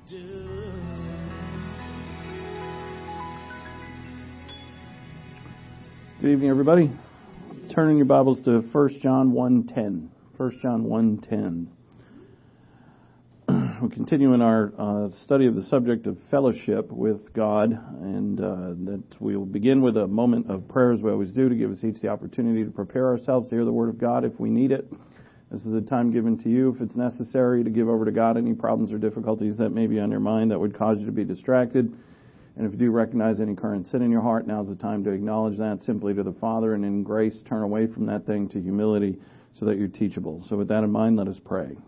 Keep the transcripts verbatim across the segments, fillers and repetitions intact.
Good evening, everybody. Turn in your Bibles to First John one ten. First John one ten. We'll continue in our uh, study of the subject of fellowship with God, and uh, that we'll begin with a moment of prayer, as we always do, to give us each the opportunity to prepare ourselves to hear the Word of God if we need it. This is the time given to you, if it's necessary, to give over to God any problems or difficulties that may be on your mind that would cause you to be distracted. And if you do recognize any current sin in your heart, now's the time to acknowledge that simply to the Father, and in grace turn away from that thing to humility so that you're teachable. So with that in mind, let us pray.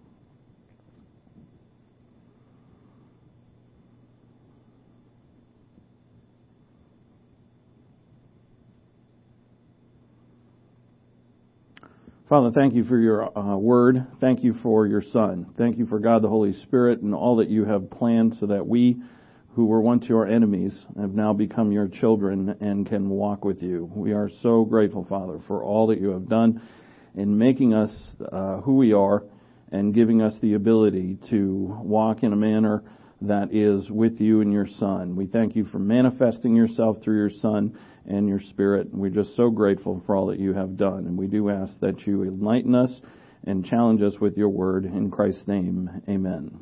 Father, thank you for your uh, word. Thank you for your Son. Thank you for God the Holy Spirit and all that you have planned so that we, who were once your enemies, have now become your children and can walk with you. We are so grateful, Father, for all that you have done in making us uh, who we are and giving us the ability to walk in a manner that is with you and your Son. We thank you for manifesting yourself through your Son and your Spirit. We're just so grateful for all that you have done. And we do ask that you enlighten us and challenge us with your word. In Christ's name, amen.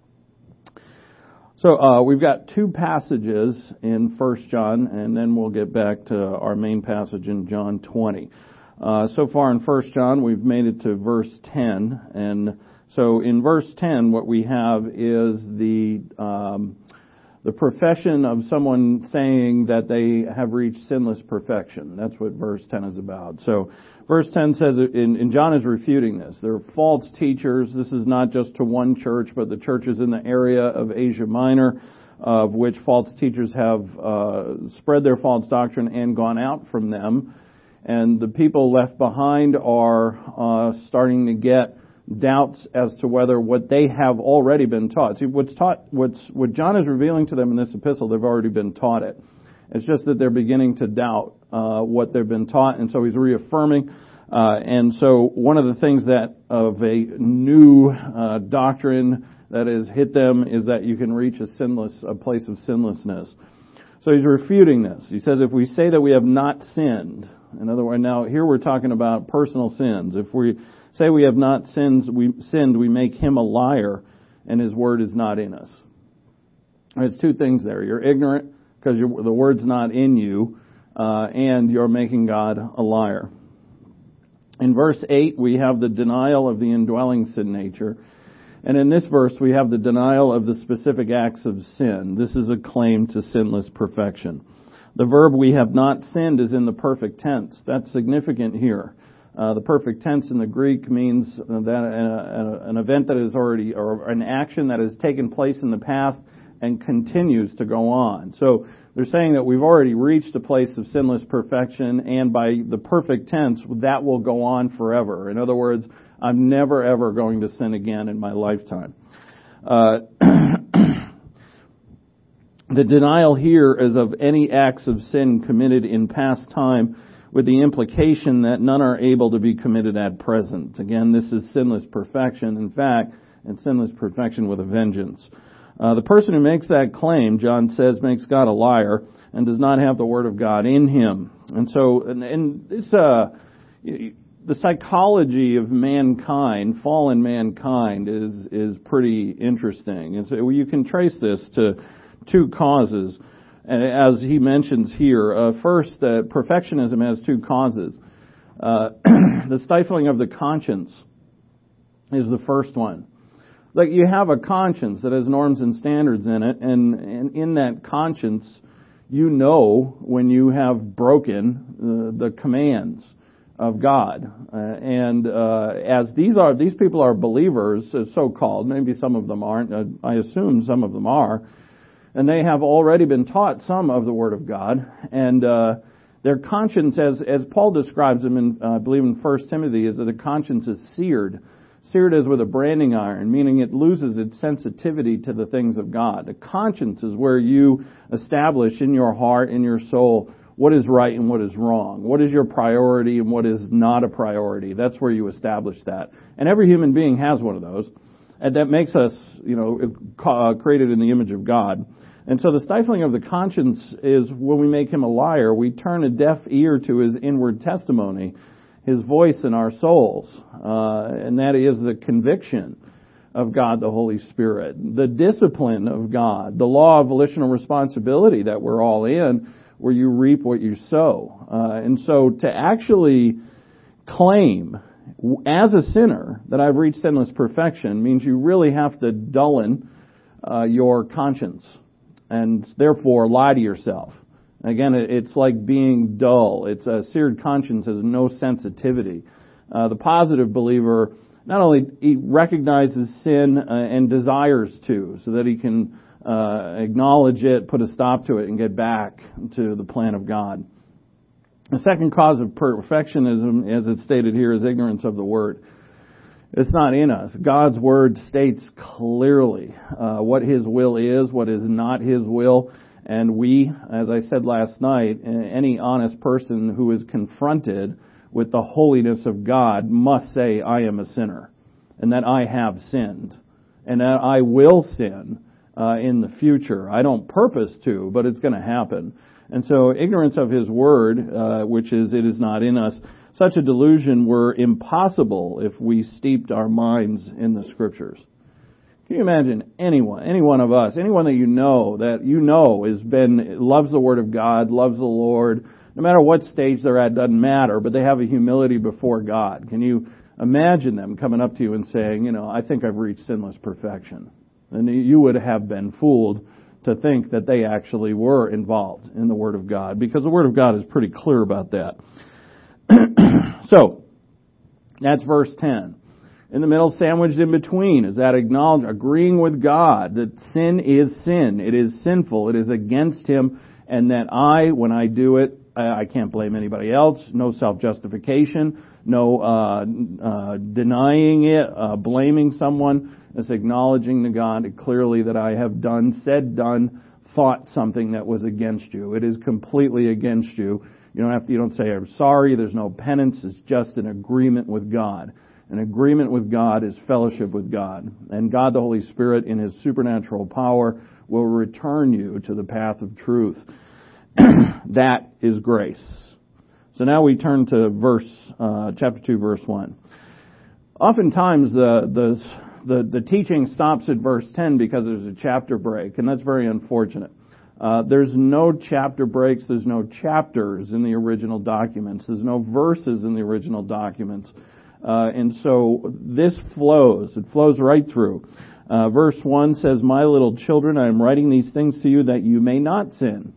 So uh, we've got two passages in First John, and then we'll get back to our main passage in John twenty. Uh, so far in First John, we've made it to verse ten, and so in verse ten, what we have is the um, the profession of someone saying that they have reached sinless perfection. That's what verse ten is about. So verse ten says, and, and John is refuting this. There are false teachers. This is not just to one church, but the churches in the area of Asia Minor, of which false teachers have uh, spread their false doctrine and gone out from them. And the people left behind are uh, starting to get doubts as to whether what they have already been taught. See, what's taught, what's what John is revealing to them in this epistle, they've already been taught it. It's just that they're beginning to doubt uh, what they've been taught, and so he's reaffirming. Uh, and so one of the things that of a new uh, doctrine that has hit them is that you can reach a sinless, a place of sinlessness. So he's refuting this. He says, if we say that we have not sinned, in other words, now here we're talking about personal sins. If we say we have not sinned, we sinned, we make him a liar, and his word is not in us. There's two things there. You're ignorant because you're, the word's not in you, uh, and you're making God a liar. In verse eight, we have the denial of the indwelling sin nature. And in this verse, we have the denial of the specific acts of sin. This is a claim to sinless perfection. The verb we have not sinned is in the perfect tense. That's significant here. Uh, the perfect tense in the Greek means that uh, an event that is already, or an action that has taken place in the past and continues to go on. So they're saying that we've already reached a place of sinless perfection, and by the perfect tense, that will go on forever. In other words, I'm never ever going to sin again in my lifetime. Uh, the denial here is of any acts of sin committed in past time, with the implication that none are able to be committed at present. Again, this is sinless perfection. In fact, it's sinless perfection with a vengeance. Uh, the person who makes that claim, John says, makes God a liar and does not have the Word of God in him. And so, and, and this, uh, the psychology of mankind, fallen mankind, is is pretty interesting. And so you can trace this to two causes. As he mentions here, uh, first, uh, perfectionism has two causes. Uh, the stifling of the conscience is the first one. Like, you have a conscience that has norms and standards in it, and, and in that conscience, you know when you have broken uh, the commands of God. Uh, and uh, as these are, these people are believers, uh, so-called. Maybe some of them aren't. Uh, I assume some of them are. And they have already been taught some of the Word of God, and uh, their conscience, as as Paul describes them, in uh, I believe in First Timothy, is that the conscience is seared, seared as with a branding iron, meaning it loses its sensitivity to the things of God. The conscience is where you establish in your heart, in your soul, what is right and what is wrong, what is your priority and what is not a priority. That's where you establish that, and every human being has one of those. and that makes us, you know, uh, created in the image of God. And so the stifling of the conscience is when we make him a liar, we turn a deaf ear to his inward testimony, his voice in our souls, uh, and that is the conviction of God the Holy Spirit, the discipline of God, the law of volitional responsibility that we're all in, where you reap what you sow. Uh, and so to actually claim as a sinner that I've reached sinless perfection means you really have to dullen uh, your conscience and therefore lie to yourself. Again, it's like being dull. It's a seared conscience has no sensitivity. Uh, the positive believer not only he recognizes sin uh, and desires to, so that he can uh, acknowledge it, put a stop to it, and get back to the plan of God. The second cause of perfectionism, as it's stated here, is ignorance of the Word. It's not in us. God's Word states clearly uh, what His will is, what is not His will. And we, as I said last night, any honest person who is confronted with the holiness of God must say, I am a sinner, and that I have sinned, and that I will sin uh, in the future. I don't purpose to, but it's going to happen. And so ignorance of His Word, uh, which is, it is not in us, such a delusion were impossible if we steeped our minds in the Scriptures. Can you imagine anyone, any one of us, anyone that you know, that you know has been, loves the Word of God, loves the Lord, no matter what stage they're at, doesn't matter, but they have a humility before God. Can you imagine them coming up to you and saying, you know, I think I've reached sinless perfection? And you would have been fooled to think that they actually were involved in the Word of God, because the Word of God is pretty clear about that. So, that's verse ten. In the middle, sandwiched in between, is that acknowledging, agreeing with God that sin is sin. It is sinful. It is against Him, and that I, when I do it, I can't blame anybody else. No self-justification. No uh, uh, denying it, uh, blaming someone. It's acknowledging to God clearly that I have done, said, done, thought something that was against you. It is completely against you. You don't have to, you don't say, I'm sorry. There's no penance. It's just an agreement with God. An agreement with God is fellowship with God. And God the Holy Spirit, in His supernatural power, will return you to the path of truth. That is grace. So now we turn to verse, uh, chapter two, verse one. Oftentimes the, the, the, the teaching stops at verse ten because there's a chapter break, and that's very unfortunate. Uh, there's no chapter breaks, there's no chapters in the original documents, there's no verses in the original documents. Uh, and so this flows, it flows right through. Uh, verse one says, My little children, I am writing these things to you that you may not sin.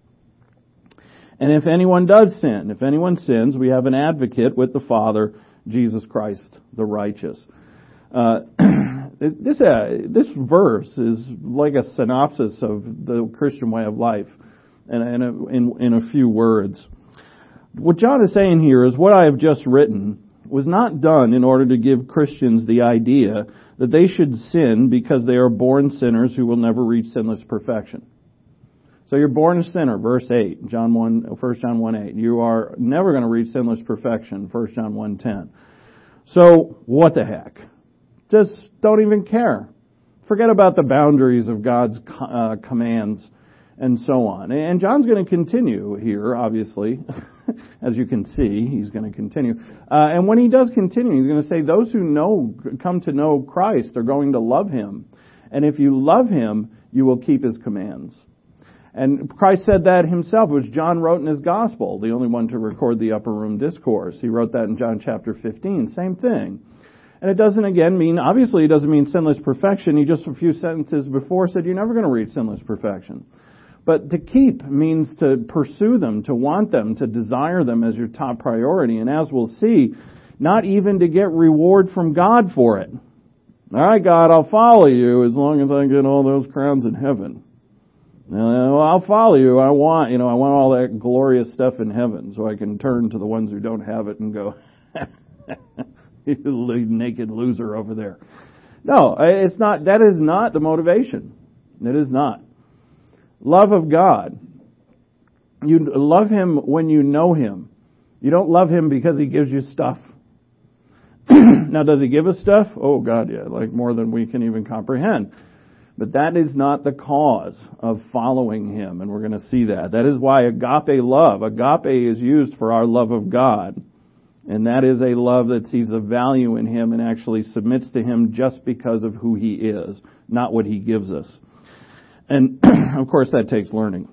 And if anyone does sin, if anyone sins, we have an advocate with the Father, Jesus Christ, the righteous. Uh, this uh, this verse is like a synopsis of the Christian way of life, and in, in, in a few words. What John is saying here is what I have just written was not done in order to give Christians the idea that they should sin because they are born sinners who will never reach sinless perfection. So you're born a sinner, verse eight, John one, First John one eight. You are never going to reach sinless perfection, First John one ten. So what the heck? Just don't even care. Forget about the boundaries of God's uh, commands and so on. And John's going to continue here, obviously. As you can see, he's going to continue. Uh, and when he does continue, he's going to say those who know, come to know Christ are going to love Him. And if you love Him, you will keep His commands. And Christ said that Himself, which John wrote in his Gospel, the only one to record the upper room discourse. He wrote that in John chapter fifteen, same thing. And it doesn't, again, mean, obviously it doesn't mean sinless perfection. He just a few sentences before said you're never going to reach sinless perfection. But to keep means to pursue them, to want them, to desire them as your top priority. And as we'll see, not even to get reward from God for it. All right, God, I'll follow you as long as I get all those crowns in heaven. Well, I'll follow you. I want, you know, I want all that glorious stuff in heaven so I can turn to the ones who don't have it and go, you naked loser over there. No, it's not, that is not the motivation. It is not. Love of God. You love Him when you know Him. You don't love Him because He gives you stuff. Now, does he give us stuff? Oh, God, yeah, like more than we can even comprehend. But that is not the cause of following him, and we're going to see that. That is why agape love, agape is used for our love of God. And that is a love that sees the value in him and actually submits to him just because of who he is, not what he gives us. And, of course, that takes learning.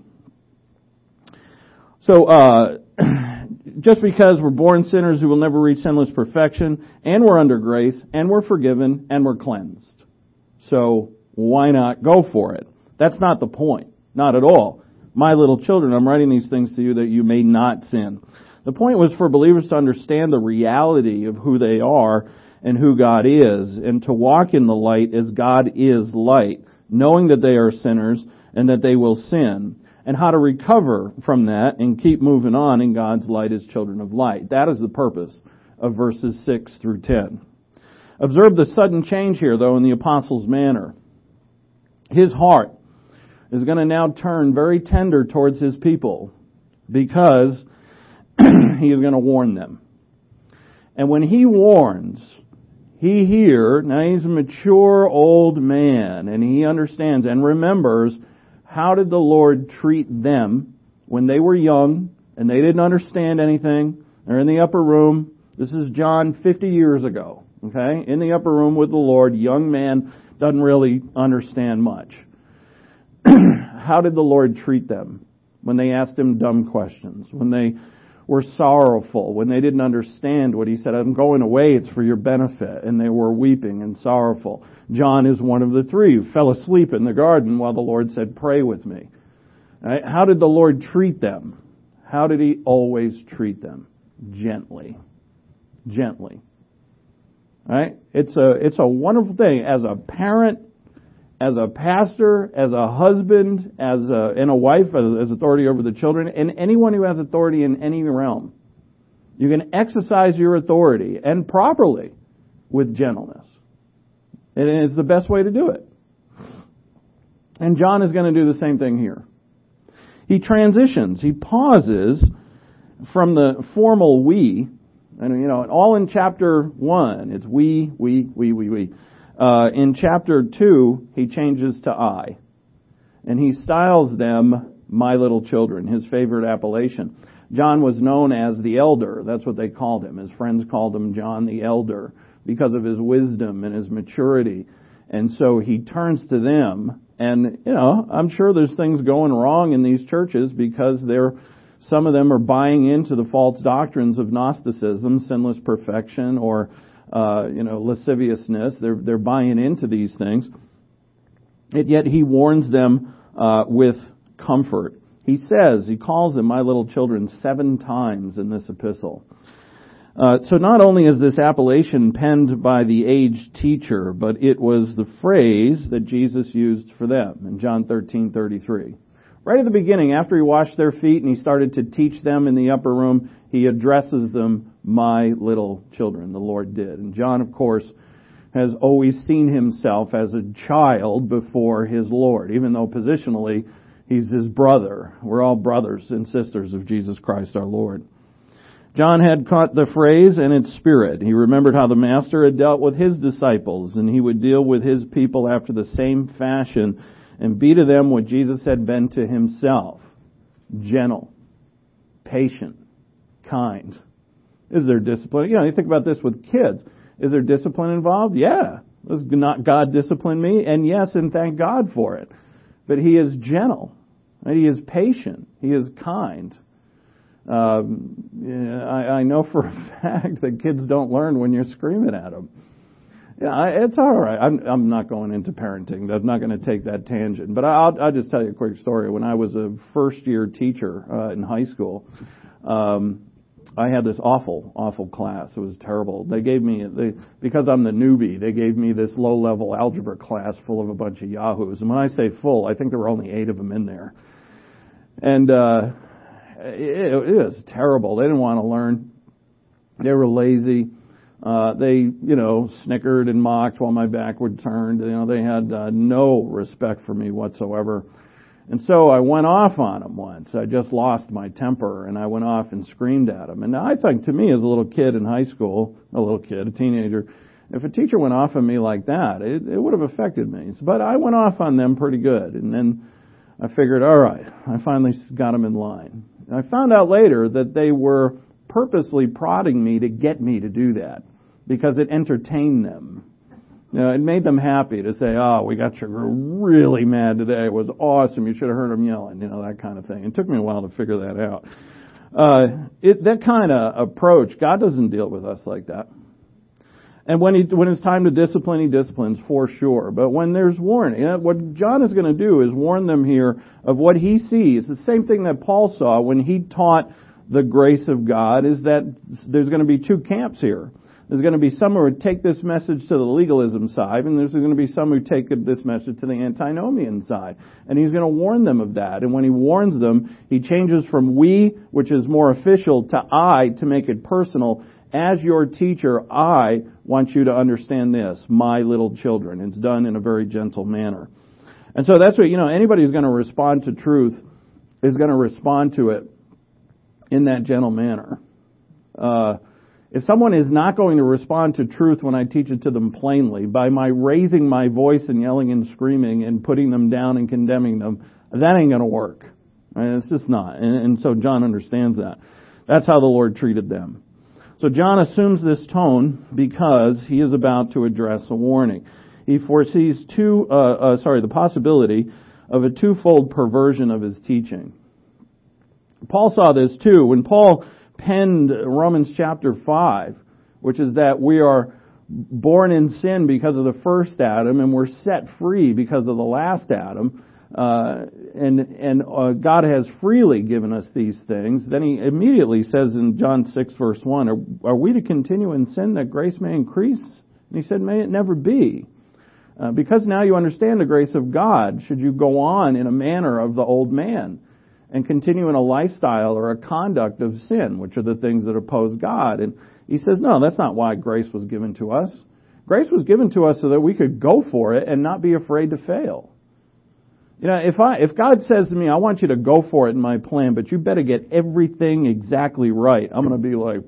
So, uh, just because we're born sinners who will never reach sinless perfection, and we're under grace, and we're forgiven, and we're cleansed. So, why not go for it? That's not the point. Not at all. My little children, I'm writing these things to you that you may not sin. The point was for believers to understand the reality of who they are and who God is, and to walk in the light as God is light, knowing that they are sinners and that they will sin, and how to recover from that and keep moving on in God's light as children of light. That is the purpose of verses six through ten. Observe the sudden change here, though, in the apostle's manner. His heart is going to now turn very tender towards his people because he is going to warn them. And when he warns, he here, now he's a mature old man, and he understands and remembers how did the Lord treat them when they were young and they didn't understand anything. They're in the upper room. This is John fifty years ago, okay? In the upper room with the Lord, young man doesn't really understand much. How did the Lord treat them when they asked him dumb questions, when they were sorrowful, when they didn't understand what he said? I'm going away, it's for your benefit. And they were weeping and sorrowful. John is one of the three who fell asleep in the garden while the Lord said, pray with me. Right? How did the Lord treat them? How did he always treat them? Gently. Gently. Right? It's a, it's a wonderful thing. As a parent, as a pastor, as a husband, as a, and a wife, as, as authority over the children, and anyone who has authority in any realm, you can exercise your authority, and properly, with gentleness. And it's the best way to do it. And John is going to do the same thing here. He transitions. He pauses from the formal we, and you know, all in chapter one, it's we, we, we, we, we. Uh, in chapter two, he changes to I. And he styles them my little children, his favorite appellation. John was known as the elder. That's what they called him. His friends called him John the Elder because of his wisdom and his maturity. And so he turns to them. And, you know, I'm sure there's things going wrong in these churches because they're, some of them are buying into the false doctrines of Gnosticism, sinless perfection, or Uh, you know, lasciviousness. They're they're buying into these things. And yet he warns them uh, with comfort. He says, he calls them my little children seven times in this epistle. Uh, so not only is this appellation penned by the aged teacher, but it was the phrase that Jesus used for them in John thirteen thirty-three. Right at the beginning, after he washed their feet and he started to teach them in the upper room, he addresses them, my little children, the Lord did. And John, of course, has always seen himself as a child before his Lord, even though positionally he's his brother. We're all brothers and sisters of Jesus Christ our Lord. John had caught the phrase and its spirit. He remembered how the Master had dealt with his disciples, and he would deal with his people after the same fashion and be to them what Jesus had been to himself. Gentle, patient, kind. Is there discipline? You know, you think about this with kids. Is there discipline involved? Yeah. Does not God discipline me? And yes, and thank God for it. But he is gentle. Right? He is patient. He is kind. Um, yeah, I, I know for a fact that kids don't learn when you're screaming at them. Yeah, it's all right. I'm, I'm not going into parenting. I'm not going to take that tangent. But I'll, I'll just tell you a quick story. When I was a first-year teacher uh, in high school, um, I had this awful, awful class. It was terrible. They gave me, they, because I'm the newbie, they gave me this low-level algebra class full of a bunch of yahoos. And when I say full, I think there were only eight of them in there. And uh, it, it was terrible. They didn't want to learn. They were lazy. Uh, they, you know, snickered and mocked while my back would turn. You know, they had uh, no respect for me whatsoever. And so I went off on him once. I just lost my temper, and I went off and screamed at him. And I think, to me, as a little kid in high school, a little kid, a teenager, if a teacher went off on me like that, it, it would have affected me. But I went off on them pretty good. And then I figured, all right, I finally got them in line. And I found out later that they were purposely prodding me to get me to do that because it entertained them. You know, it made them happy to say, oh, we got you really mad today. It was awesome. You should have heard them yelling, you know, that kind of thing. It took me a while to figure that out. Uh, it, that kind of approach, God doesn't deal with us like that. And when he, when it's time to discipline, he disciplines for sure. But when there's warning, you know, what John is going to do is warn them here of what he sees. The same thing that Paul saw when he taught the grace of God, is that there's going to be two camps here. There's going to be some who would take this message to the legalism side, and there's going to be some who take this message to the antinomian side. And he's going to warn them of that. And when he warns them, he changes from we, which is more official, to I, to make it personal. As your teacher, I want you to understand this, my little children. It's done in a very gentle manner. And so that's what, you know, anybody who's going to respond to truth is going to respond to it in that gentle manner. Uh, If someone is not going to respond to truth when I teach it to them plainly, by my raising my voice and yelling and screaming and putting them down and condemning them, that ain't going to work. Right? It's just not. And, and so John understands that. That's how the Lord treated them. So John assumes this tone because he is about to address a warning. He foresees two, uh, uh, sorry, the possibility of a twofold perversion of his teaching. Paul saw this too. When Paul penned Romans chapter five, which is that we are born in sin because of the first Adam, and we're set free because of the last Adam, uh, and and uh, God has freely given us these things. Then he immediately says in John six verse one, are, are we to continue in sin that grace may increase? And he said, may it never be. Uh, because now you understand the grace of God, should you go on in a manner of the old man and continue in a lifestyle or a conduct of sin, which are the things that oppose God. And he says, no, that's not why grace was given to us. Grace was given to us so that we could go for it and not be afraid to fail. You know, if I, if God says to me, I want you to go for it in my plan, but you better get everything exactly right, I'm going to be like,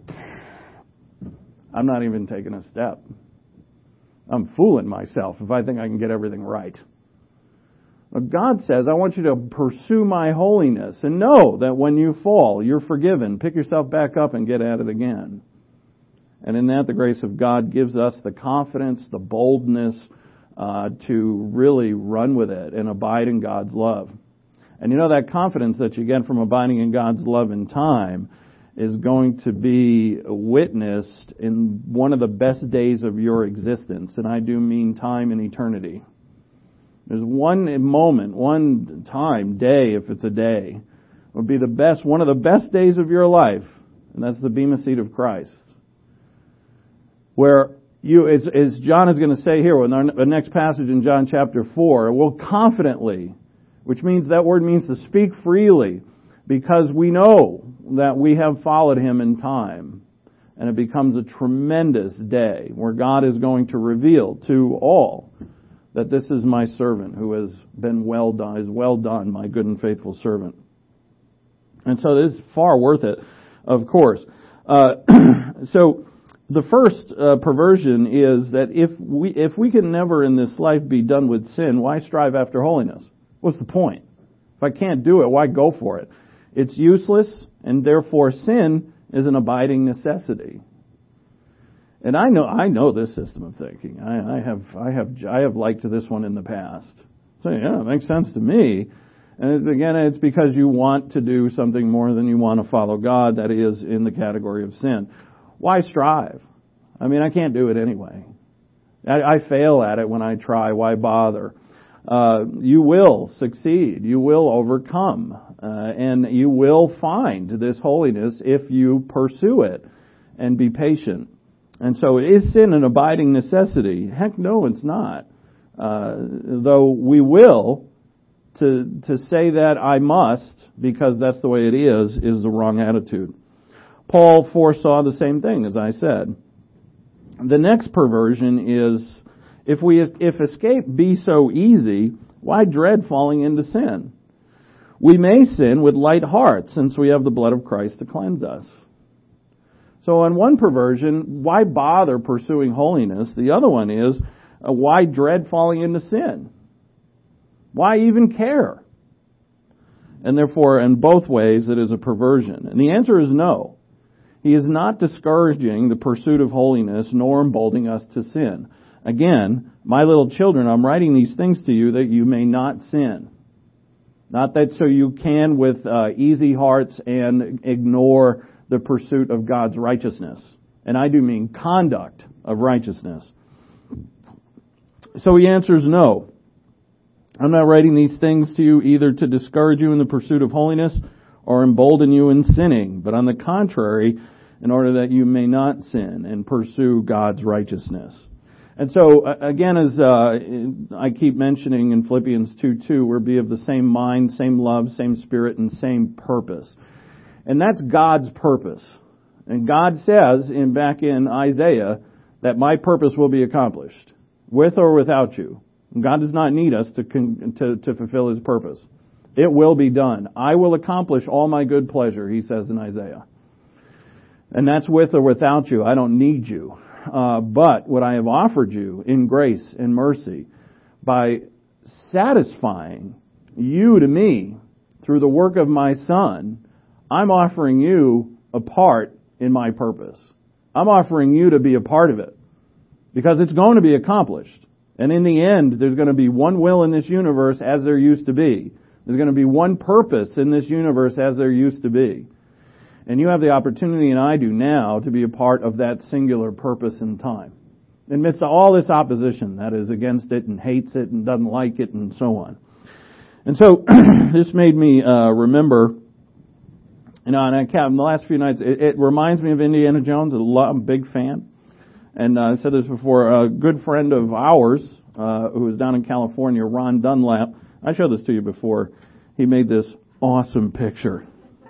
I'm not even taking a step. I'm fooling myself if I think I can get everything right. But God says, I want you to pursue my holiness and know that when you fall, you're forgiven. Pick yourself back up and get at it again. And in that, the grace of God gives us the confidence, the boldness uh, to really run with it and abide in God's love. And you know, that confidence that you get from abiding in God's love in time is going to be witnessed in one of the best days of your existence. And I do mean time and eternity. There's one moment, one time, day, if it's a day, would be the best, one of the best days of your life, and that's the Bema Seat of Christ. Where you, as, as John is going to say here, in our the next passage in John chapter four, will confidently, which means that word means to speak freely, because we know that we have followed him in time. And it becomes a tremendous day where God is going to reveal to all that this is my servant who has been well done, is well done, my good and faithful servant. And so this is far worth it, of course. Uh, so the first uh, perversion is that if we if we can never in this life be done with sin, why strive after holiness? What's the point? If I can't do it, why go for it? It's useless, and therefore sin is an abiding necessity. And I know, I know this system of thinking. I, I have, I have, I have liked this one in the past. So yeah, it makes sense to me. And again, it's because you want to do something more than you want to follow God. That is in the category of sin. Why strive? I mean, I can't do it anyway. I, I fail at it when I try. Why bother? Uh, you will succeed. You will overcome. Uh, and you will find this holiness if you pursue it and be patient. And so is sin an abiding necessity? Heck no, it's not. Uh, though we will, to to say that I must, because that's the way it is, is the wrong attitude. Paul foresaw the same thing, as I said. The next perversion is, if we if escape be so easy, why dread falling into sin? We may sin with light hearts, since we have the blood of Christ to cleanse us. So on one perversion, why bother pursuing holiness? The other one is, uh, why dread falling into sin? Why even care? And therefore, in both ways, it is a perversion. And the answer is no. He is not discouraging the pursuit of holiness, nor emboldening us to sin. Again, my little children, I'm writing these things to you that you may not sin. Not that so you can with uh, easy hearts and ignore the pursuit of God's righteousness. And I do mean conduct of righteousness. So he answers no. I'm not writing these things to you either to discourage you in the pursuit of holiness or embolden you in sinning, but on the contrary, in order that you may not sin and pursue God's righteousness. And so, again, as uh, I keep mentioning in Philippians two two, we're be of the same mind, same love, same spirit, and same purpose. And that's God's purpose. And God says in back in Isaiah that my purpose will be accomplished, with or without you. God does not need us to, to to fulfill His purpose. It will be done. I will accomplish all my good pleasure, He says in Isaiah. And that's with or without you. I don't need you. Uh, but what I have offered you in grace and mercy, by satisfying you to me through the work of my Son, I'm offering you a part in my purpose. I'm offering you to be a part of it. Because it's going to be accomplished. And in the end, there's going to be one will in this universe as there used to be. There's going to be one purpose in this universe as there used to be. And you have the opportunity, and I do now, to be a part of that singular purpose in time. In the midst of all this opposition that is against it and hates it and doesn't like it and so on. And so, this made me uh, remember, you know, and I can't, in the last few nights, it, it reminds me of Indiana Jones. I'm a big fan. And uh, I said this before, a good friend of ours, uh, who was down in California, Ron Dunlap, I showed this to you before, he made this awesome picture.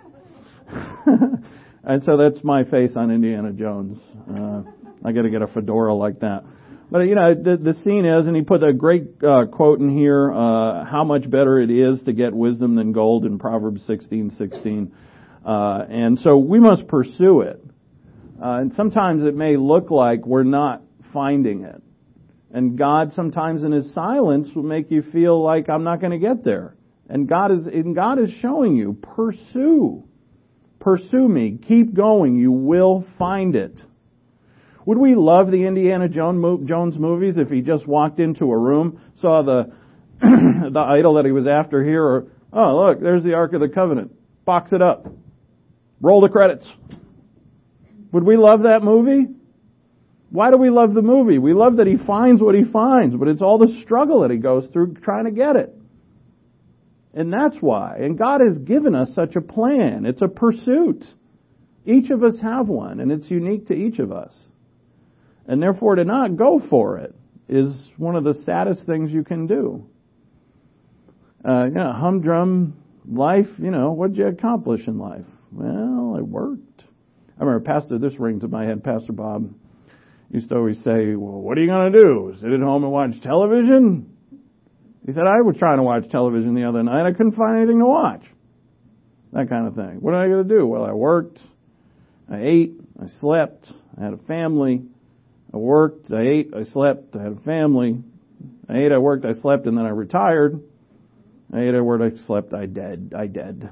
And so that's my face on Indiana Jones. Uh, I gotta get a fedora like that. But, you know, the, the scene is, and he put a great uh, quote in here, uh, how much better it is to get wisdom than gold in Proverbs sixteen sixteen. Uh, and so we must pursue it. Uh, and sometimes it may look like we're not finding it. And God sometimes in His silence will make you feel like I'm not going to get there. And God is, and God is showing you, pursue. Pursue me. Keep going. You will find it. Would we love the Indiana Jones movies if he just walked into a room, saw the, the idol that he was after here, or, oh, look, there's the Ark of the Covenant. Box it up. Roll the credits. Would we love that movie? Why do we love the movie? We love that he finds what he finds, but it's all the struggle that he goes through trying to get it. And that's why. And God has given us such a plan. It's a pursuit. Each of us have one, and it's unique to each of us. And therefore, to not go for it is one of the saddest things you can do. Uh, you know, humdrum life, you know, what did you accomplish in life? Well, I worked. I remember Pastor, this rings in my head, Pastor Bob used to always say, well, what are you going to do? Sit at home and watch television? He said, I was trying to watch television the other night. I couldn't find anything to watch. That kind of thing. What am I going to do? Well, I worked. I ate. I slept. I had a family. I worked. I ate. I slept. I had a family. I ate. I worked. I slept. And then I retired. I ate. I worked. I slept. I dead. I dead.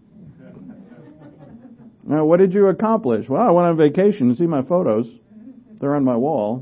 Now, what did you accomplish? Well, I went on vacation. You see my photos. They're on my wall.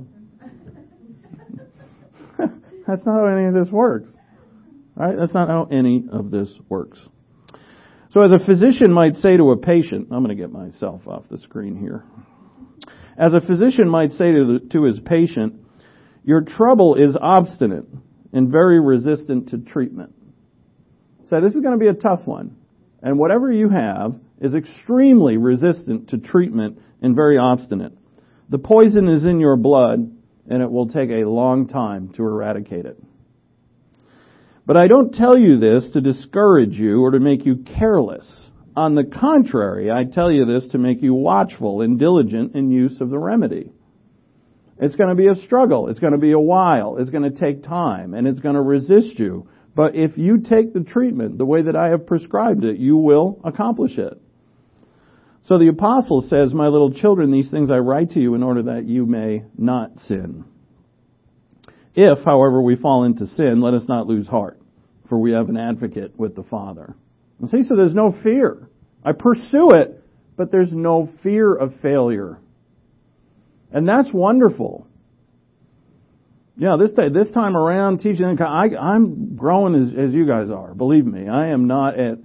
That's not how any of this works. All right? That's not how any of this works. So as a physician might say to a patient, I'm going to get myself off the screen here. As a physician might say to, the, to his patient, your trouble is obstinate and very resistant to treatment. So this is going to be a tough one. And whatever you have is extremely resistant to treatment and very obstinate. The poison is in your blood, and it will take a long time to eradicate it. But I don't tell you this to discourage you or to make you careless. On the contrary, I tell you this to make you watchful and diligent in use of the remedy. It's going to be a struggle. It's going to be a while. It's going to take time, and it's going to resist you. But if you take the treatment the way that I have prescribed it, you will accomplish it. So the apostle says, my little children, these things I write to you in order that you may not sin. If, however, we fall into sin, let us not lose heart, for we have an advocate with the Father. And see, so there's no fear. I pursue it, but there's no fear of failure. And that's wonderful. Yeah, this day, this time around teaching, I, I'm growing as, as you guys are. Believe me, I am not at.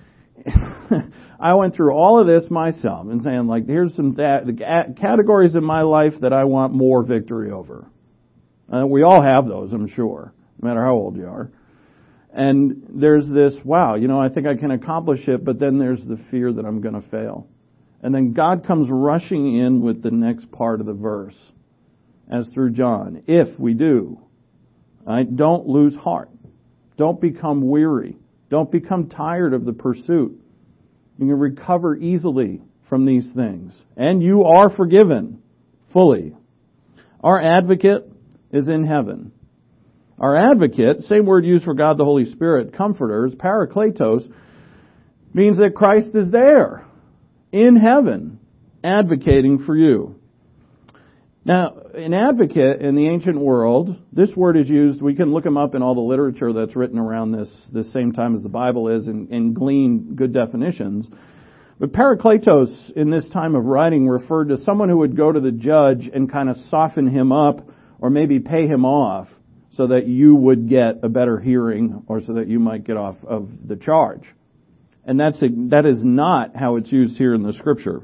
I went through all of this myself and saying, like, here's some that, the categories in my life that I want more victory over. Uh, we all have those, I'm sure, no matter how old you are. And there's this, wow, you know, I think I can accomplish it, but then there's the fear that I'm going to fail. And then God comes rushing in with the next part of the verse, as through John. If we do, right, don't lose heart. Don't become weary. Don't become tired of the pursuit. You can recover easily from these things. And you are forgiven fully. Our advocate is in heaven. Our advocate, same word used for God the Holy Spirit, comforters, parakletos, means that Christ is there in heaven advocating for you. Now, an advocate in the ancient world, this word is used, we can look them up in all the literature that's written around this, this same time as the Bible is and, and glean good definitions. But parakletos in this time of writing referred to someone who would go to the judge and kind of soften him up or maybe pay him off so that you would get a better hearing or so that you might get off of the charge. And that's a, that is not how it's used here in the Scripture.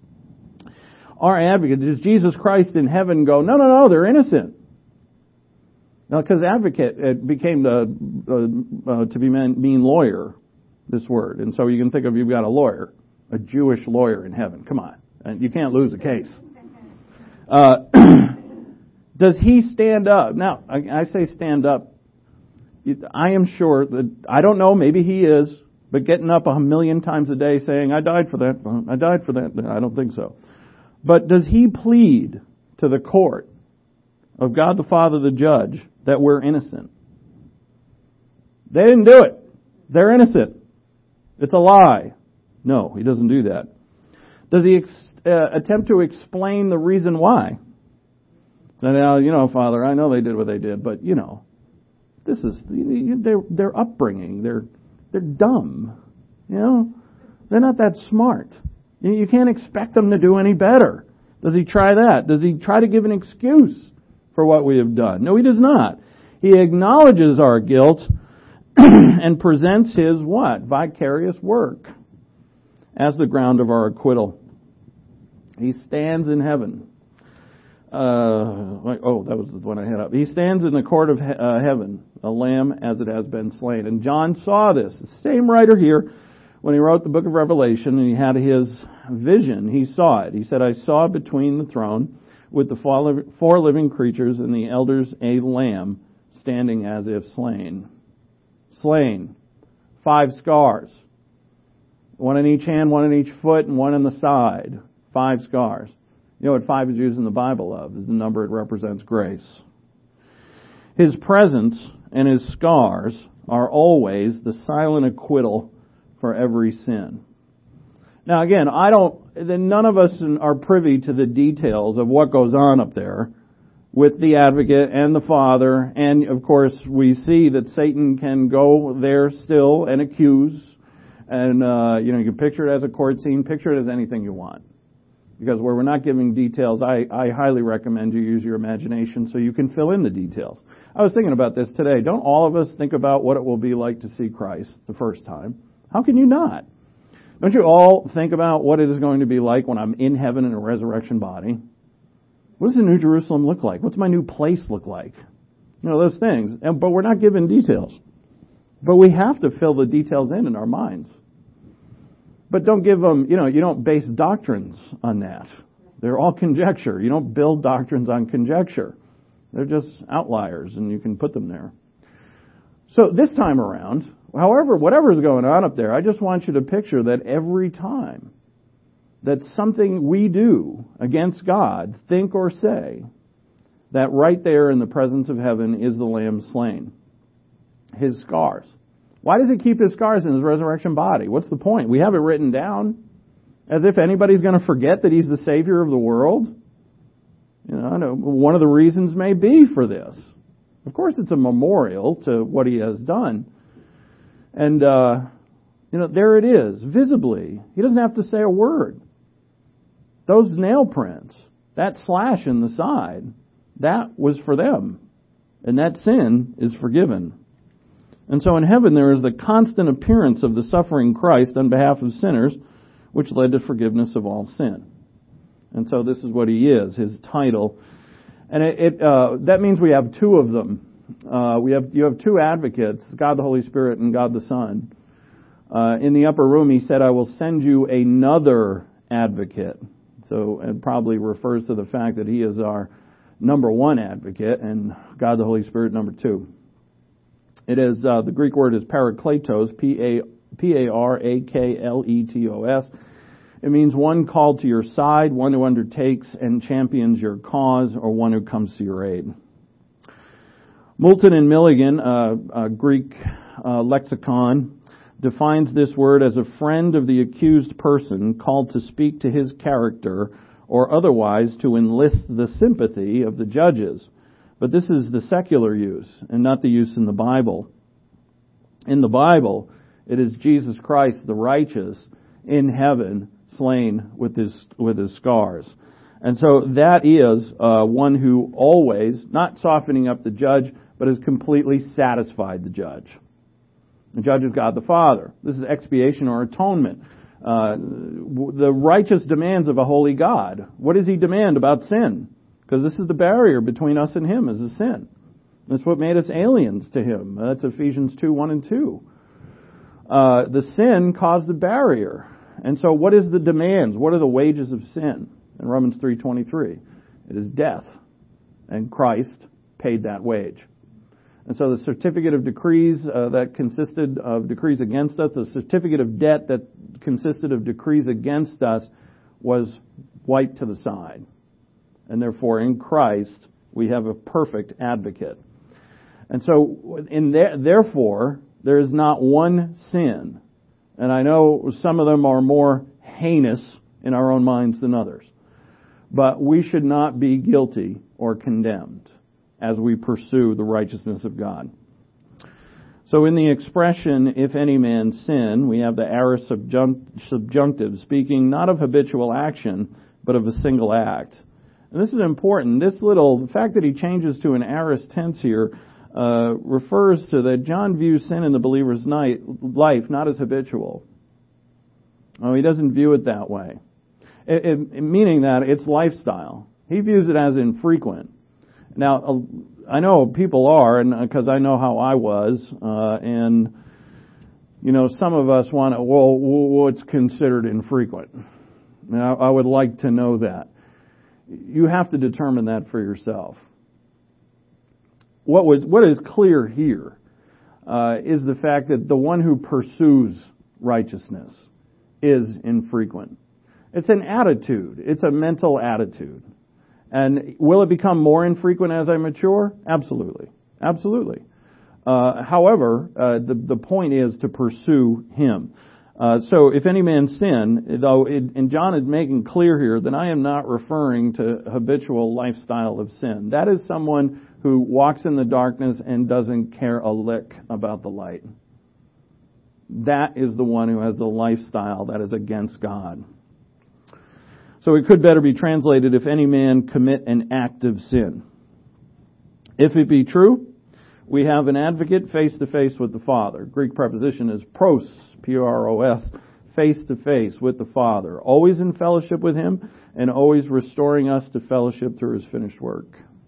Our advocate, does Jesus Christ in heaven go, no, no, no, they're innocent. Now, because advocate, it became the, uh, uh, to be mean, mean lawyer, this word. And so you can think of, you've got a lawyer, a Jewish lawyer in heaven. Come on. And you can't lose a case. Uh, does he stand up? Now, I, I say stand up. I am sure that, I don't know, maybe he is, but getting up a million times a day saying, I died for that, I died for that, I don't think so. But does he plead to the court of God the Father, the judge, that we're innocent? They didn't do it. They're innocent. It's a lie. No, he doesn't do that. Does he ex- uh, attempt to explain the reason why? So now, you know, Father, I know they did what they did, but, you know, this is their, their upbringing. They're, they're dumb. You know, they're not that smart. You can't expect them to do any better. Does he try that? Does he try to give an excuse for what we have done? No, he does not. He acknowledges our guilt and presents his what? Vicarious work as the ground of our acquittal. He stands in heaven. Uh, like, oh, that was the one I had up. He stands in the court of he- uh, heaven, a lamb as it has been slain. And John saw this. The same writer here, when he wrote the book of Revelation and he had his vision, he saw it. He said, I saw between the throne with the four living creatures and the elders a lamb standing as if slain. Slain. Five scars. One in each hand, one in each foot, and one in the side. Five scars. You know what five is used in the Bible of? Is the number it represents grace. His presence and his scars are always the silent acquittal for every sin. Now again, I don't, none of us are privy to the details of what goes on up there with the advocate and the Father, and of course we see that Satan can go there still and accuse, and uh, you know, you can picture it as a court scene, picture it as anything you want. Because where we're not giving details, I, I highly recommend you use your imagination so you can fill in the details. I was thinking about this today. Don't all of us think about what it will be like to see Christ the first time? How can you not? Don't you all think about what it is going to be like when I'm in heaven in a resurrection body? What does the New Jerusalem look like? What's my new place look like? You know, those things. And, but we're not given details. But we have to fill the details in in our minds. But don't give them, you know, you don't base doctrines on that. They're all conjecture. You don't build doctrines on conjecture. They're just outliers, and you can put them there. So this time around, however, whatever is going on up there, I just want you to picture that every time that something we do against God, think or say, that right there in the presence of heaven is the Lamb slain. his scars. Why does he keep his scars in his resurrection body? What's the point? We have it written down as if anybody's going to forget that he's the Savior of the world. You know, I know one of the reasons may be for this. Of course, it's a memorial to what he has done. And, uh, you know, there it is, visibly. He doesn't have to say a word. Those nail prints, that slash in the side, that was for them. And that sin is forgiven. And so in heaven there is the constant appearance of the suffering Christ on behalf of sinners, which led to forgiveness of all sin. And so this is what he is, his title. And it, it uh, that means we have two of them. Uh, we have you have two advocates, God the Holy Spirit and God the Son. Uh, in the upper room he said, I will send you another advocate. So it probably refers to the fact that he is our number one advocate and God the Holy Spirit number two. It is, uh, the Greek word is parakletos, P A R A K L E T O S. It means one called to your side, one who undertakes and champions your cause, or one who comes to your aid. Moulton and Milligan, uh, a Greek uh, lexicon, defines this word as a friend of the accused person called to speak to his character or otherwise to enlist the sympathy of the judges. But this is the secular use and not the use in the Bible. In the Bible, it is Jesus Christ, the righteous, in heaven, slain with his with his scars. And so that is uh, one who always, not softening up the judge, but has completely satisfied the judge. The judge is God the Father. This is expiation or atonement. Uh, the righteous demands of a holy God. What does he demand about sin? Because this is the barrier between us and him, is a sin. That's what made us aliens to him. That's Ephesians two, one and two. Uh, the sin caused the barrier. And so what is the demands? What are the wages of sin? In Romans three twenty-three, it is death. And Christ paid that wage. And so the certificate of decrees uh, that consisted of decrees against us, the certificate of debt that consisted of decrees against us was wiped to the side. And therefore, in Christ, we have a perfect advocate. And so, in there, therefore, there is not one sin. And I know some of them are more heinous in our own minds than others. But we should not be guilty or condemned as we pursue the righteousness of God. So in the expression, if any man sin, we have the aorist subjunctive, speaking not of habitual action, but of a single act. And this is important. This little, the fact that he changes to an aorist tense here, uh, refers to that John views sin in the believer's night, life not as habitual. Oh, he doesn't view it that way. It, it, meaning that it's lifestyle. He views it as infrequent. Now, I know people are, and because I know how I was, uh, and you know, some of us want to. Well, what's considered infrequent? Now, I would like to know that. You have to determine that for yourself. What was what is clear here uh, is the fact that the one who pursues righteousness is infrequent. It's an attitude. It's a mental attitude. And will it become more infrequent as I mature? Absolutely. Absolutely. Uh, however, uh, the, the point is to pursue him. Uh, so if any man sin, though, it, and John is making clear here that I am not referring to habitual lifestyle of sin. That is someone who walks in the darkness and doesn't care a lick about the light. That is the one who has the lifestyle that is against God. So it could better be translated, if any man commit an act of sin. If it be true, we have an advocate face to face with the Father. Greek preposition is pros, P R O S, face to face with the Father. Always in fellowship with him and always restoring us to fellowship through his finished work.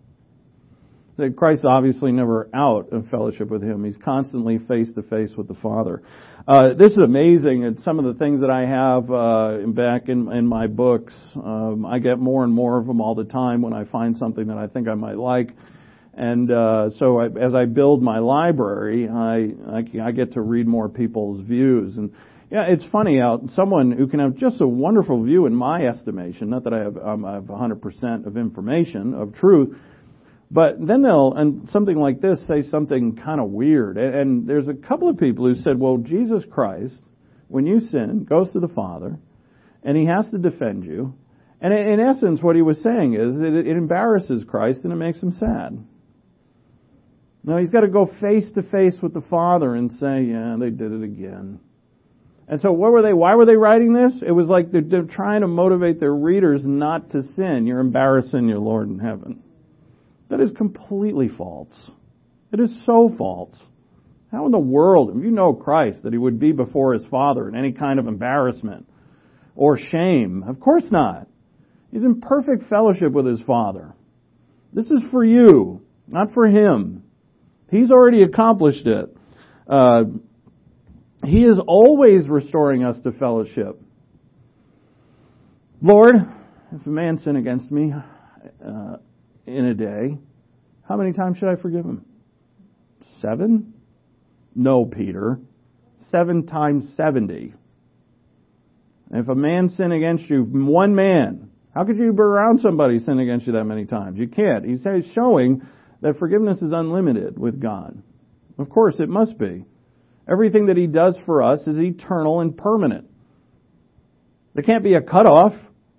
Christ obviously never out of fellowship with him. He's constantly face to face with the Father. Uh, this is amazing. It's some of the things that I have uh, back in, in my books. Um, I get more and more of them all the time when I find something that I think I might like. And uh, so I, as I build my library, I, I I get to read more people's views. And yeah, it's funny how someone who can have just a wonderful view in my estimation, not that I have, um, I have one hundred percent of information, of truth, But then they'll, and something like this, say something kind of weird. And, and there's a couple of people who said, well, Jesus Christ, when you sin, goes to the Father, and He has to defend you. And in essence, what he was saying is that it embarrasses Christ and it makes Him sad. Now, He's got to go face to face with the Father and say, yeah, they did it again. And so what were they, why were they writing this? It was like they're, they're trying to motivate their readers not to sin. You're embarrassing your Lord in heaven. That is completely false. It is so false. How in the world, if you know Christ, that He would be before His Father in any kind of embarrassment or shame? Of course not. He's in perfect fellowship with His Father. This is for you, not for Him. He's already accomplished it. Uh, he is always restoring us to fellowship. Lord, if a man sin against me uh, in a day, how many times should I forgive him? Seven? No, Peter. Seven times seventy. And if a man sin against you, one man, how could you be around somebody sin against you that many times? You can't. He's showing that forgiveness is unlimited with God. Of course, it must be. Everything that He does for us is eternal and permanent. There can't be a cutoff.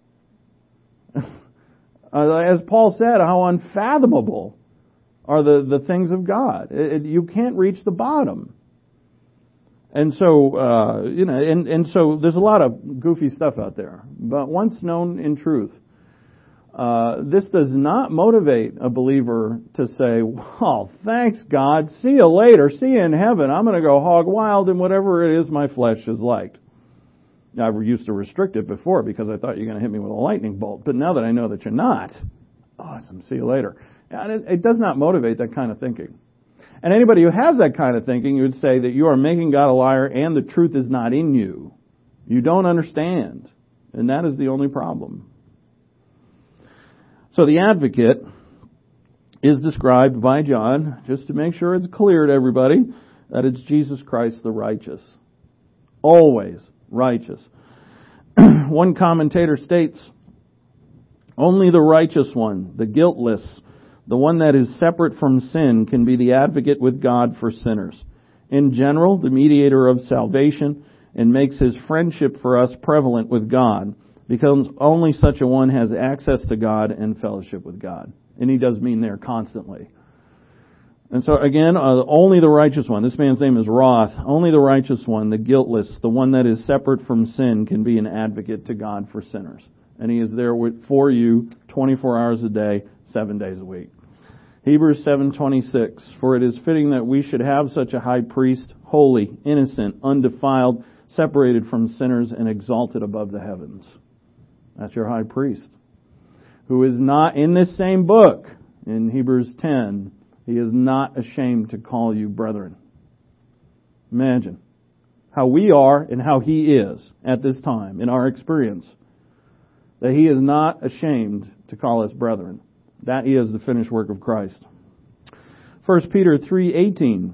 As Paul said, how unfathomable are the, the things of God. It, it, you can't reach the bottom. And so, uh, you know, and, and so there's a lot of goofy stuff out there. But once known in truth, uh, this does not motivate a believer to say, well, thanks God, see you later, see you in heaven, I'm going to go hog wild in whatever it is my flesh is like. I used to restrict it before because I thought you were going to hit me with a lightning bolt. But now that I know that you're not, awesome, see you later. And it, it does not motivate that kind of thinking. And anybody who has that kind of thinking, you would say that you are making God a liar and the truth is not in you. You don't understand. And that is the only problem. So the advocate is described by John, just to make sure it's clear to everybody, that it's Jesus Christ the righteous. Always righteous. One commentator states, only the righteous one, the guiltless, the one that is separate from sin, can be the advocate with God for sinners. In general, the mediator of salvation, and makes His friendship for us prevalent with God, because only such a one has access to God and fellowship with God. And He does mean there constantly. And so again, uh, only the righteous one, this man's name is Roth, only the righteous one, the guiltless, the one that is separate from sin, can be an advocate to God for sinners. And He is there with, for you twenty-four hours a day, seven days a week. Hebrews seven twenty-six, for it is fitting that we should have such a high priest, holy, innocent, undefiled, separated from sinners, and exalted above the heavens. That's your high priest, who is not in this same book, in Hebrews ten, he is not ashamed to call you brethren. Imagine how we are and how He is at this time in our experience. That He is not ashamed to call us brethren. That is the finished work of Christ. First Peter three eighteen.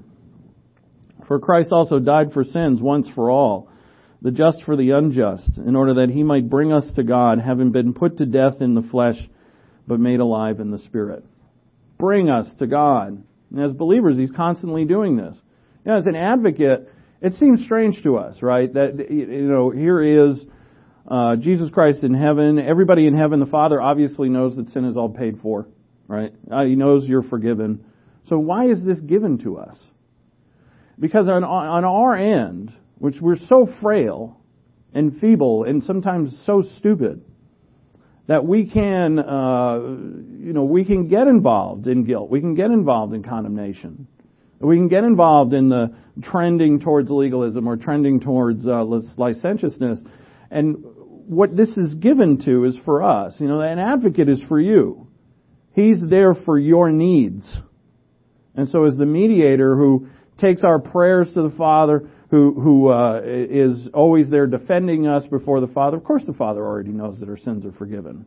For Christ also died for sins once for all, the just for the unjust, in order that He might bring us to God, having been put to death in the flesh, but made alive in the Spirit. Bring us to God. And as believers, He's constantly doing this. You know, as an advocate, it seems strange to us, right? That, you know, here is uh, Jesus Christ in heaven. Everybody in heaven, the Father obviously knows that sin is all paid for, right? Uh, he knows you're forgiven. So why is this given to us? Because on, on our end, which we're so frail and feeble and sometimes so stupid, that we can, uh, you know, we can get involved in guilt. We can get involved in condemnation. We can get involved in the trending towards legalism or trending towards uh, licentiousness. And what this is given to is for us. You know, an advocate is for you. He's there for your needs. And so as the mediator who takes our prayers to the Father, who who uh, is always there defending us before the Father. Of course the Father already knows that our sins are forgiven.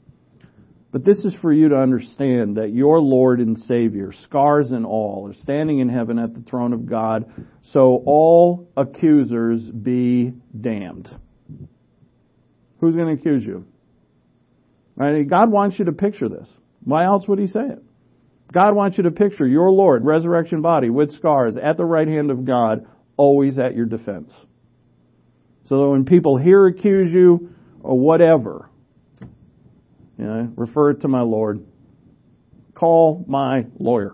But this is for you to understand that your Lord and Savior, scars and all, are standing in heaven at the throne of God, so all accusers be damned. Who's going to accuse you? Right? God wants you to picture this. Why else would He say it? God wants you to picture your Lord, resurrection body with scars, at the right hand of God, always at your defense. So that when people here accuse you or whatever, you know, refer it to my Lord. Call my lawyer.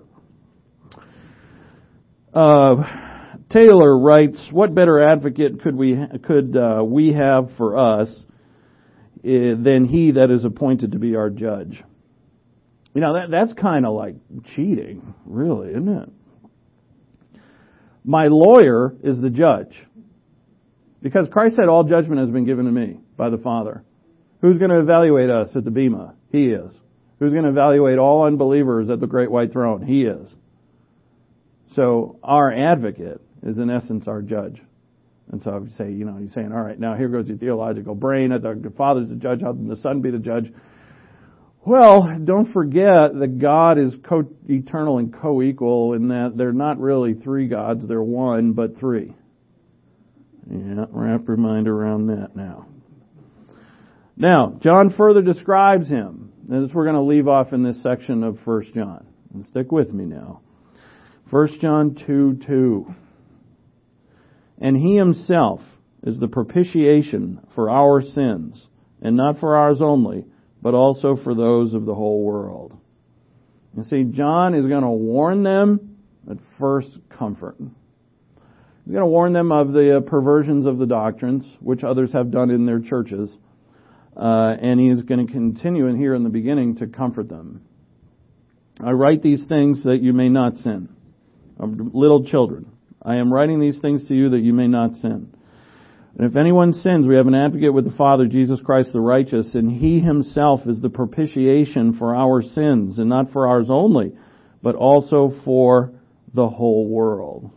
Uh, Taylor writes, "What better advocate could we could uh, we have for us uh, than he that is appointed to be our judge?" You know, that that's kind of like cheating, really, isn't it? My lawyer is the judge. Because Christ said all judgment has been given to me by the Father. Who's going to evaluate us at the Bema? He is. Who's going to evaluate all unbelievers at the great white throne? He is. So our advocate is in essence our judge. And so if you say, you know, he's saying, all right, now here goes your theological brain. The Father's the judge, how can the Son be the judge? Well, don't forget that God is co-eternal and co-equal in that they're not really three gods, they're one, but three. Yeah, wrap your mind around that now. Now, John further describes him. And this we're going to leave off in this section of First John. And stick with me now. First John two two. And he himself is the propitiation for our sins, and not for ours only, but also for those of the whole world. You see, John is going to warn them, but first comfort. He's going to warn them of the perversions of the doctrines, which others have done in their churches. Uh, and he is going to continue in here in the beginning to comfort them. I write these things that you may not sin. Little children, I am writing these things to you that you may not sin. And if anyone sins, we have an advocate with the Father, Jesus Christ the righteous, and he himself is the propitiation for our sins, and not for ours only, but also for the whole world.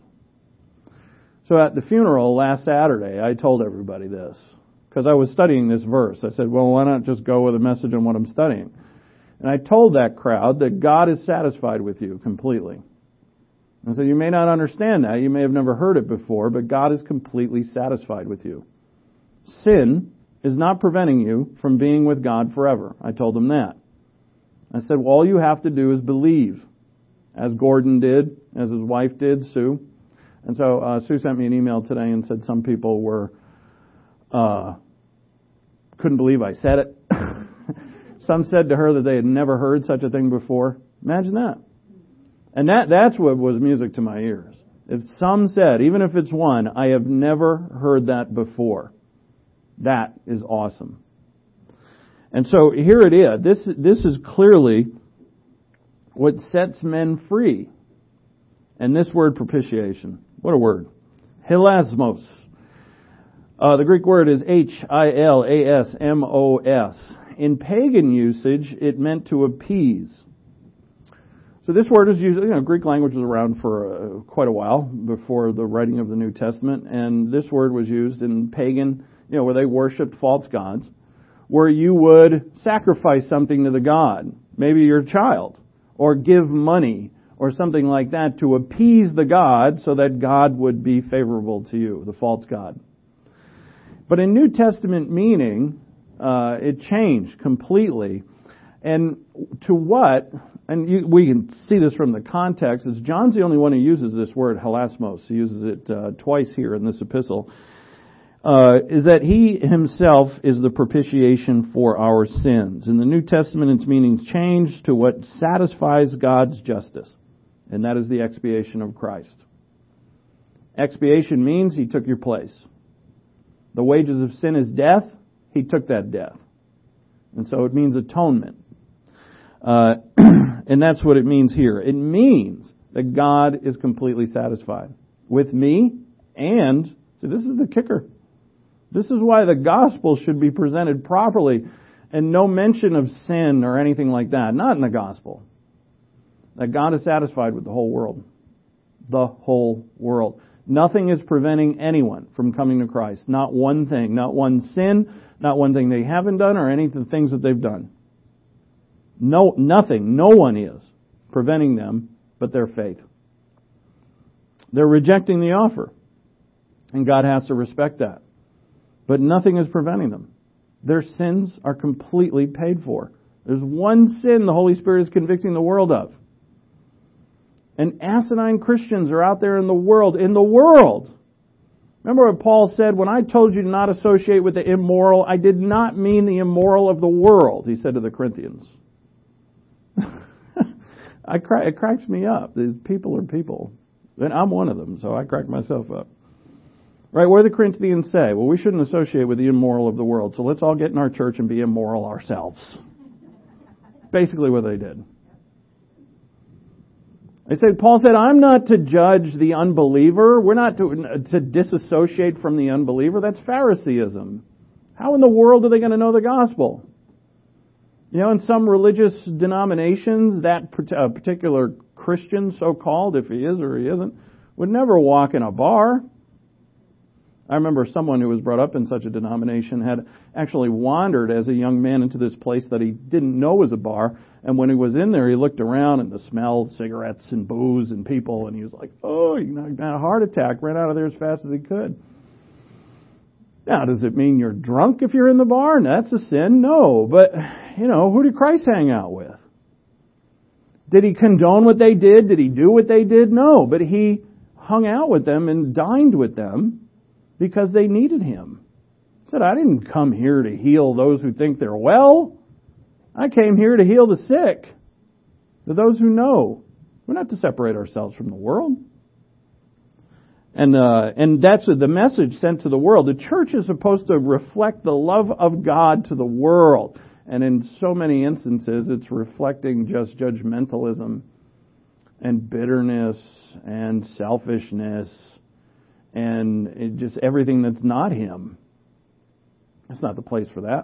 So at the funeral last Saturday, I told everybody this, because I was studying this verse. I said, well, why not just go with a message on what I'm studying? And I told that crowd that God is satisfied with you completely. And so you may not understand that. You may have never heard it before, but God is completely satisfied with you. Sin is not preventing you from being with God forever. I told them that. I said, well, all you have to do is believe, as Gordon did, as his wife did, Sue. And so uh, Sue sent me an email today and said some people were uh, couldn't believe I said it. Some said to her that they had never heard such a thing before. Imagine that. And that that's what was music to my ears. If some said, even if it's one, I have never heard that before. That is awesome. And so here it is. This this is clearly what sets men free. And this word propitiation, what a word. Hilasmos. Uh, the Greek word is H I L A S M O S. In pagan usage, it meant to appease. So this word is used, you know, Greek language was around for uh, quite a while before the writing of the New Testament, and this word was used in pagan, you know, where they worshipped false gods, where you would sacrifice something to the god, maybe your child, or give money, or something like that to appease the god so that God would be favorable to you, the false god. But in New Testament meaning, uh, it changed completely. And to what, and you, we can see this from the context, is John's the only one who uses this word, hilasmos. He uses it uh, twice here in this epistle. Uh, is that he himself is the propitiation for our sins. In the New Testament, its meanings changed to what satisfies God's justice. And that is the expiation of Christ. Expiation means he took your place. The wages of sin is death. He took that death. And so it means atonement. Uh, and that's what it means here. It means that God is completely satisfied with me, and, see, this is the kicker. This is why the gospel should be presented properly, and no mention of sin or anything like that. Not in the gospel. That God is satisfied with the whole world. The whole world. Nothing is preventing anyone from coming to Christ. Not one thing. Not one sin. Not one thing they haven't done or any of the things that they've done. No, nothing, no one is preventing them but their faith. They're rejecting the offer. And God has to respect that. But nothing is preventing them. Their sins are completely paid for. There's one sin the Holy Spirit is convicting the world of. And asinine Christians are out there in the world. In the world. Remember what Paul said, when I told you to not associate with the immoral, I did not mean the immoral of the world, he said to the Corinthians. I crack, it cracks me up. These people are people. And I'm one of them, so I crack myself up. Right, what do the Corinthians say? Well, we shouldn't associate with the immoral of the world, so let's all get in our church and be immoral ourselves. Basically what they did. They said, Paul said, I'm not to judge the unbeliever. We're not to, to disassociate from the unbeliever. That's Phariseeism. How in the world are they going to know the gospel? You know, in some religious denominations, that particular Christian, so-called, if he is or he isn't, would never walk in a bar. I remember someone who was brought up in such a denomination had actually wandered as a young man into this place that he didn't know was a bar. And when he was in there, he looked around and the smell of cigarettes and booze and people. And he was like, oh, he had a heart attack, ran out of there as fast as he could. Now, does it mean you're drunk if you're in the bar? No, that's a sin. No. But, you know, who did Christ hang out with? Did he condone what they did? Did he do what they did? No. But he hung out with them and dined with them because they needed him. He said, I didn't come here to heal those who think they're well. I came here to heal the sick, to those who know. We're not to separate ourselves from the world. And uh, and that's the message sent to the world. The church is supposed to reflect the love of God to the world. And in so many instances, it's reflecting just judgmentalism and bitterness and selfishness and it just everything that's not Him. It's not the place for that.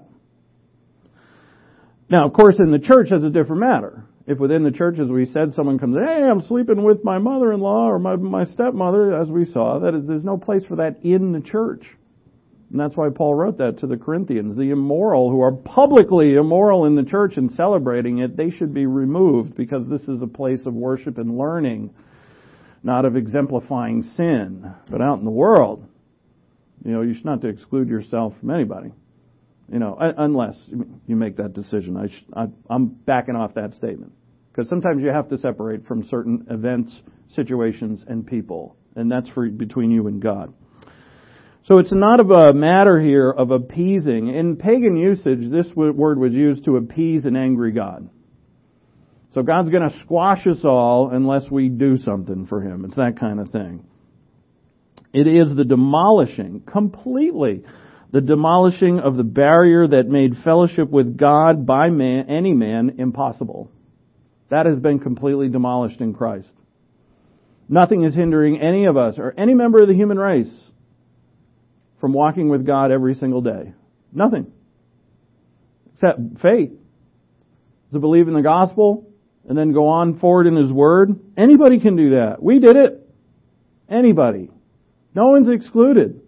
Now, of course, in the church, that's a different matter. If within the church, as we said, someone comes, hey, I'm sleeping with my mother-in-law or my, my stepmother, as we saw, that is, there's no place for that in the church. And that's why Paul wrote that to the Corinthians. The immoral, who are publicly immoral in the church and celebrating it, they should be removed because this is a place of worship and learning, not of exemplifying sin. But out in the world, you know, you should not to exclude yourself from anybody. You know, unless you make that decision. I, sh- I I'm backing off that statement. Because sometimes you have to separate from certain events, situations, and people. And that's for between you and God. So it's not of a matter here of appeasing. In pagan usage, this word was used to appease an angry God. So God's going to squash us all unless we do something for Him. It's that kind of thing. It is the demolishing, completely, the demolishing of the barrier that made fellowship with God by man, any man, impossible. That has been completely demolished in Christ. Nothing is hindering any of us or any member of the human race from walking with God every single day. Nothing. Except faith. To believe in the gospel and then go on forward in His Word. Anybody can do that. We did it. Anybody. No one's excluded.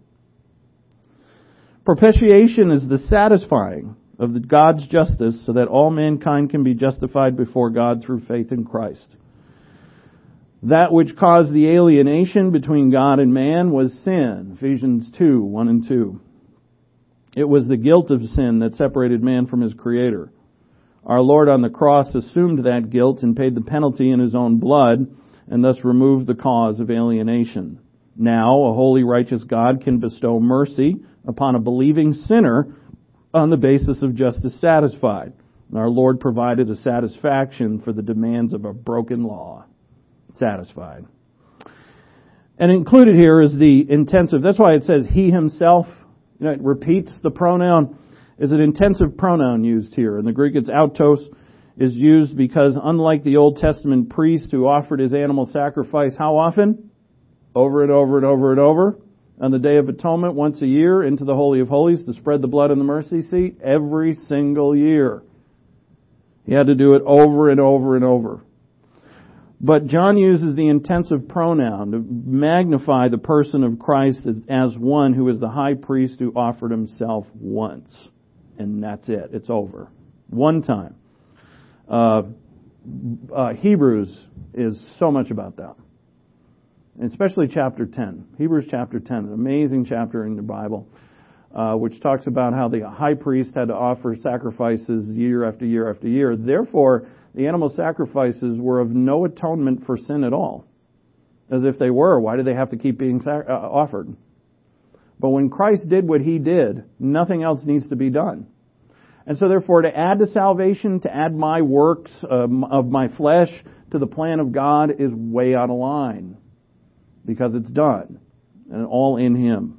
Propitiation is the satisfying of the God's justice so that all mankind can be justified before God through faith in Christ. That which caused the alienation between God and man was sin. Ephesians two, one and two. It was the guilt of sin that separated man from his Creator. Our Lord on the cross assumed that guilt and paid the penalty in His own blood and thus removed the cause of alienation. Now, a holy, righteous God can bestow mercy upon a believing sinner on the basis of justice satisfied. And our Lord provided a satisfaction for the demands of a broken law. Satisfied. And included here is the intensive, that's why it says He Himself, you know, it repeats the pronoun, is an intensive pronoun used here. In the Greek it's autos, is used because unlike the Old Testament priest who offered his animal sacrifice, how often? Over and over and over and over. On the Day of Atonement, once a year, into the Holy of Holies to spread the blood on the mercy seat, every single year. He had to do it over and over and over. But John uses the intensive pronoun to magnify the person of Christ as, as one who is the high priest who offered Himself once. And that's it. It's over. One time. Uh, uh, Hebrews is so much about that. Especially chapter ten. Hebrews chapter ten, an amazing chapter in the Bible. uh, which talks about how the high priest had to offer sacrifices year after year after year. Therefore, the animal sacrifices were of no atonement for sin at all. As if they were, why do they have to keep being sac- uh, offered? But when Christ did what He did, nothing else needs to be done. And so therefore, to add to salvation, to add my works um, of my flesh to the plan of God is way out of line. Because it's done. And all in Him.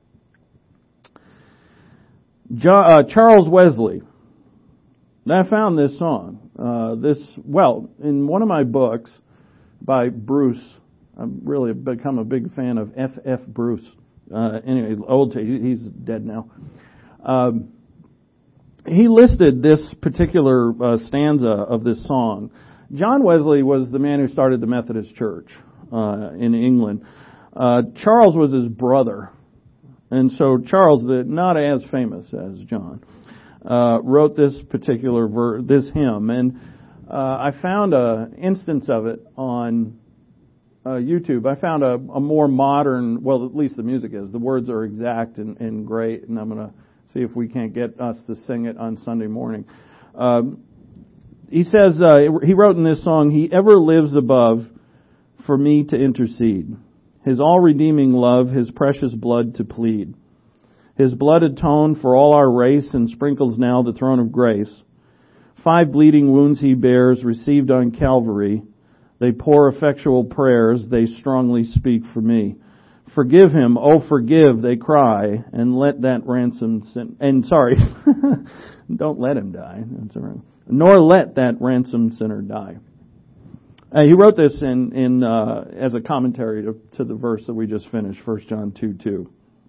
Jo- uh, Charles Wesley. I found this song. Uh, this, well, in one of my books by Bruce, I've really become a big fan of F F Bruce. Uh, anyway, old, he's dead now. Um, he listed this particular uh, stanza of this song. John Wesley was the man who started the Methodist Church uh, in England. Uh, Charles was his brother. And so Charles, the, not as famous as John, uh, wrote this particular ver- this hymn. And uh, I found an instance of it on uh, YouTube. I found a, a more modern, well, at least the music is. The words are exact and, and great, and I'm going to see if we can't get us to sing it on Sunday morning. Um, he says, uh, he wrote in this song, He ever lives above for me to intercede. His all-redeeming love, His precious blood to plead. His blood atoned for all our race and sprinkles now the throne of grace. Five bleeding wounds He bears, received on Calvary. They pour effectual prayers, they strongly speak for me. Forgive him, oh forgive, they cry, and let that ransomed sin, and sorry, don't let him die, that's all right. Nor let that ransomed sinner die. Uh, he wrote this in, in uh, as a commentary to, to the verse that we just finished, First John two two.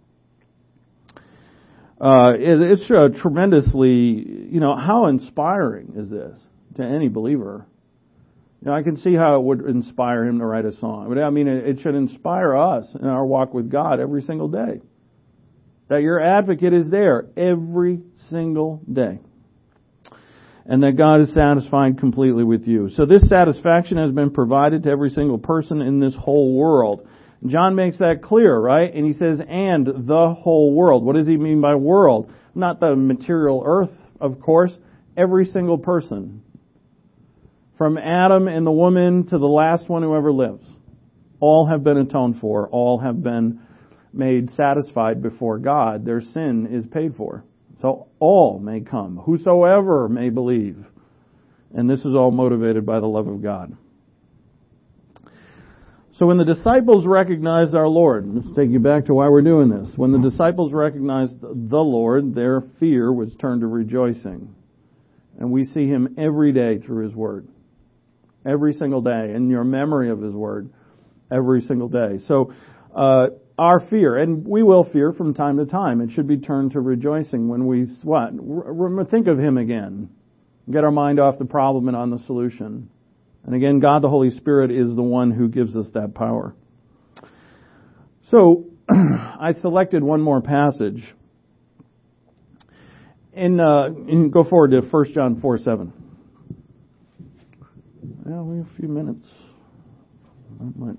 Uh, it, it's uh, tremendously, you know, how inspiring is this to any believer? You know, I can see how it would inspire him to write a song. But I mean, it, it should inspire us in our walk with God every single day. That your advocate is there every single day. And that God is satisfied completely with you. So this satisfaction has been provided to every single person in this whole world. John makes that clear, right? And he says, and the whole world. What does he mean by world? Not the material earth, of course. Every single person. From Adam and the woman to the last one who ever lives. All have been atoned for. All have been made satisfied before God. Their sin is paid for. So all may come. Whosoever may believe. And this is all motivated by the love of God. So when the disciples recognized our Lord, let's take you back to why we're doing this. When the disciples recognized the Lord, their fear was turned to rejoicing. And we see Him every day through His Word. Every single day. And your memory of His Word. Every single day. So, uh, our fear, and we will fear from time to time, it should be turned to rejoicing when we, what? R- think of Him again. Get our mind off the problem and on the solution. And again, God the Holy Spirit is the one who gives us that power. So, I selected one more passage. And, uh, and go forward to First John four seven. Well, we have a few minutes. Not much.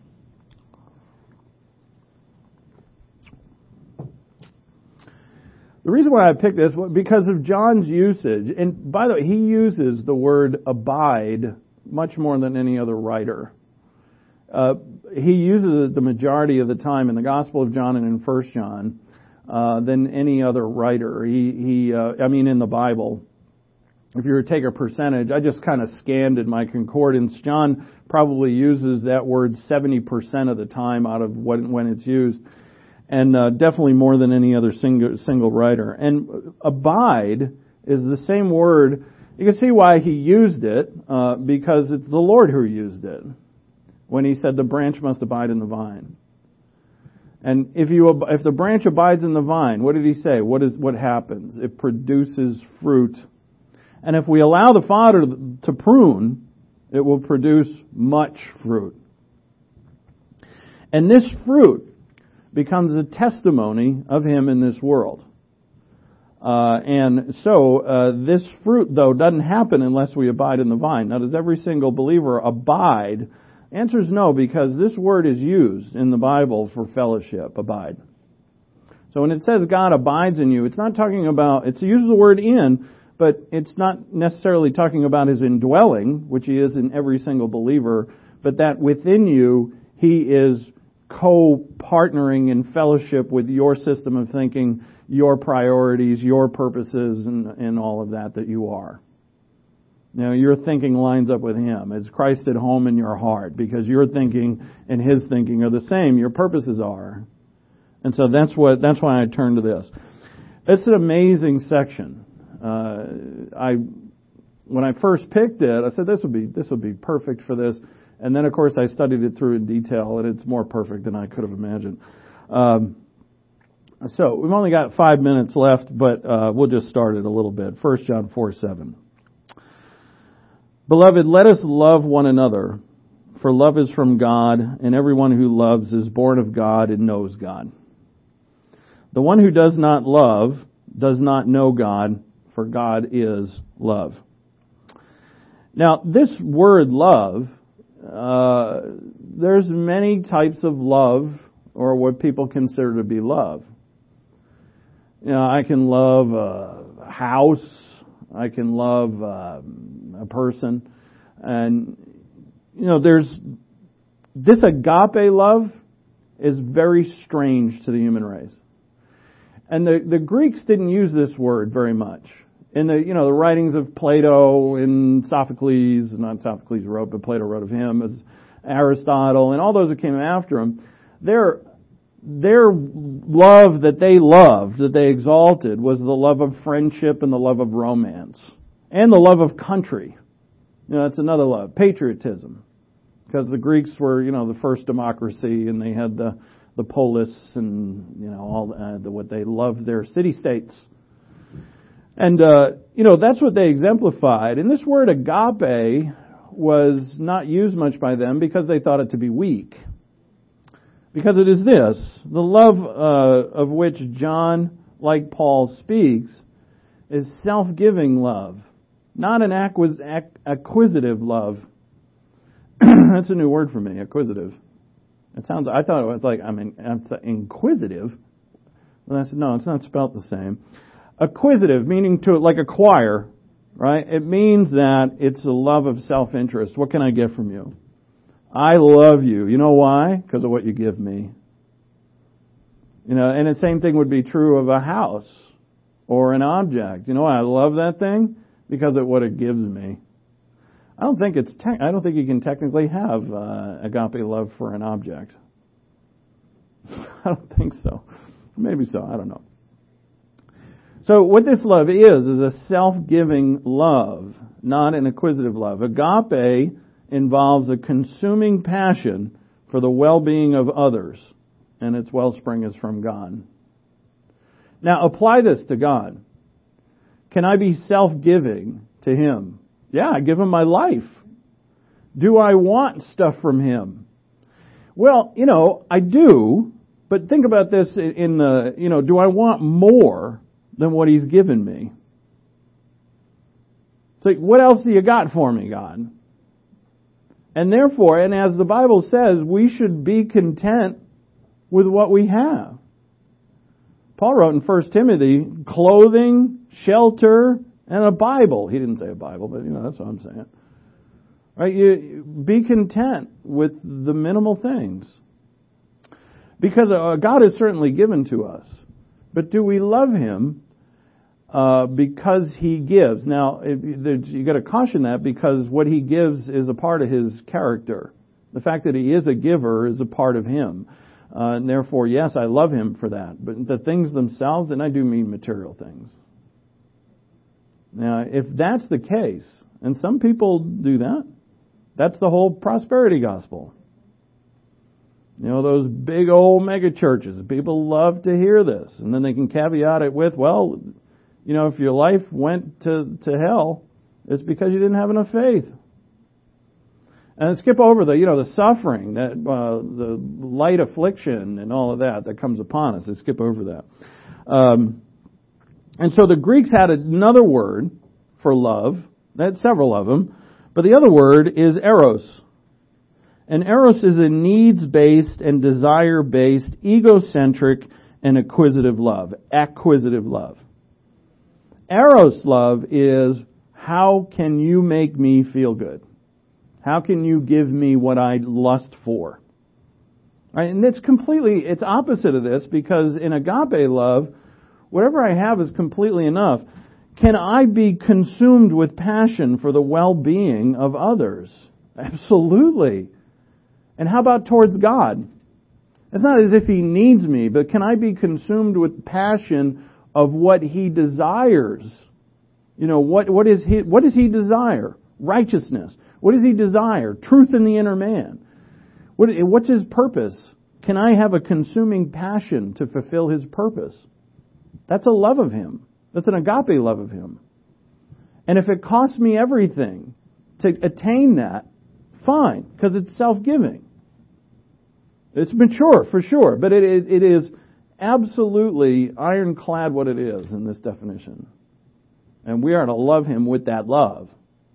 The reason why I picked this was because of John's usage. And by the way, he uses the word abide much more than any other writer. Uh, he uses it the majority of the time in the Gospel of John and in First John uh, than any other writer. He, he uh, I mean, in the Bible. If you were to take a percentage, I just kind of scanned in my concordance. John probably uses that word seventy percent of the time out of what, when it's used. And uh, definitely more than any other single, single writer. And abide is the same word. You can see why he used it, uh, because it's the Lord who used it. When He said the branch must abide in the vine. And if you if the branch abides in the vine, what did He say? What is what happens? It produces fruit. And if we allow the Father to prune, it will produce much fruit. And this fruit becomes a testimony of Him in this world. Uh, and so, uh, this fruit, though, doesn't happen unless we abide in the vine. Now, does every single believer abide? The answer is no, because this word is used in the Bible for fellowship, abide. So when it says God abides in you, it's not talking about, it uses the word in, but it's not necessarily talking about His indwelling, which He is in every single believer, but that within you, He is co-partnering in fellowship with your system of thinking, your priorities, your purposes, and, and all of that that you are. You know, your thinking lines up with Him. Is Christ at home in your heart? Because your thinking and His thinking are the same. Your purposes are. And so that's what, that's why I turned to this. It's an amazing section. Uh, I, when I first picked it, I said this would be, this would be perfect for this. And then of course I studied it through in detail, and it's more perfect than I could have imagined. Um, so we've only got five minutes left, but, uh, we'll just start it a little bit. First John four seven. Beloved, let us love one another, for love is from God, and everyone who loves is born of God and knows God. The one who does not love does not know God, for God is love. Now, this word love, uh, there's many types of love, or what people consider to be love. You know, I can love a house, I can love uh, a person, and, you know, there's, this agape love is very strange to the human race. And the, the Greeks didn't use this word very much. In the, you know, the writings of Plato and Sophocles, not Sophocles wrote, but Plato wrote of him, as Aristotle, and all those that came after him, their, their love that they loved, that they exalted, was the love of friendship and the love of romance. And the love of country. You know, that's another love. Patriotism. Because the Greeks were, you know, the first democracy, and they had the, the polis and, you know, all uh, the, what they loved, their city-states. And, uh, you know, that's what they exemplified. And this word agape was not used much by them because they thought it to be weak. Because it is this, the love uh, of which John, like Paul, speaks, is self-giving love, not an acquis- ac- acquisitive love. That's a new word for me, acquisitive. It sounds, I thought it was like, I mean, inquisitive. And I said, no, it's not spelt the same. Acquisitive, meaning to, like acquire, right? It means that it's a love of self-interest. What can I get from you? I love you. You know why? Because of what you give me. You know, and the same thing would be true of a house or an object. You know why I love that thing? Because of what it gives me. I don't think it's. Te- I don't think you can technically have uh, agape love for an object. I don't think so. Maybe so. I don't know. So what this love is is a self-giving love, not an acquisitive love. Agape involves a consuming passion for the well-being of others, and its wellspring is from God. Now apply this to God. Can I be self-giving to Him? Yeah, I give Him my life. Do I want stuff from Him? Well, you know, I do, but think about this in the, you know, do I want more than what He's given me? It's like, what else do you got for me, God? And therefore, and as the Bible says, we should be content with what we have. Paul wrote in First Timothy, clothing, shelter, and a Bible. He didn't say a Bible, but you know, that's what I'm saying. Right? You be content with the minimal things. Because uh, God is certainly given to us. But do we love Him uh, because He gives? Now, it, you got to caution that, because what He gives is a part of His character. The fact that He is a giver is a part of Him. Uh, and therefore, yes, I love Him for that. But the things themselves, and I do mean material things. Now, if that's the case, and some people do that, that's the whole prosperity gospel. You know, those big old mega churches, people love to hear this. And then they can caveat it with, well, you know, if your life went to, to hell, it's because you didn't have enough faith. And skip over the, you know, the suffering, that uh, the light affliction and all of that that comes upon us. They skip over that. Um, and so the Greeks had another word for love. They had several of them. But the other word is eros. And eros is a needs-based and desire-based, egocentric and acquisitive love. Acquisitive love. Eros love is, how can you make me feel good? How can you give me what I lust for? Right? And it's completely, it's opposite of this, because in agape love, whatever I have is completely enough. Can I be consumed with passion for the well-being of others? Absolutely. And how about towards God? It's not as if He needs me, but can I be consumed with passion of what He desires? You know, what, what is He, what does He desire? Righteousness. What does He desire? Truth in the inner man. What, what's His purpose? Can I have a consuming passion to fulfill His purpose? That's a love of Him. That's an agape love of Him. And if it costs me everything to attain that, fine, because it's self-giving. It's mature, for sure, but it, it, it is absolutely ironclad what it is in this definition. And we are to love Him with that love.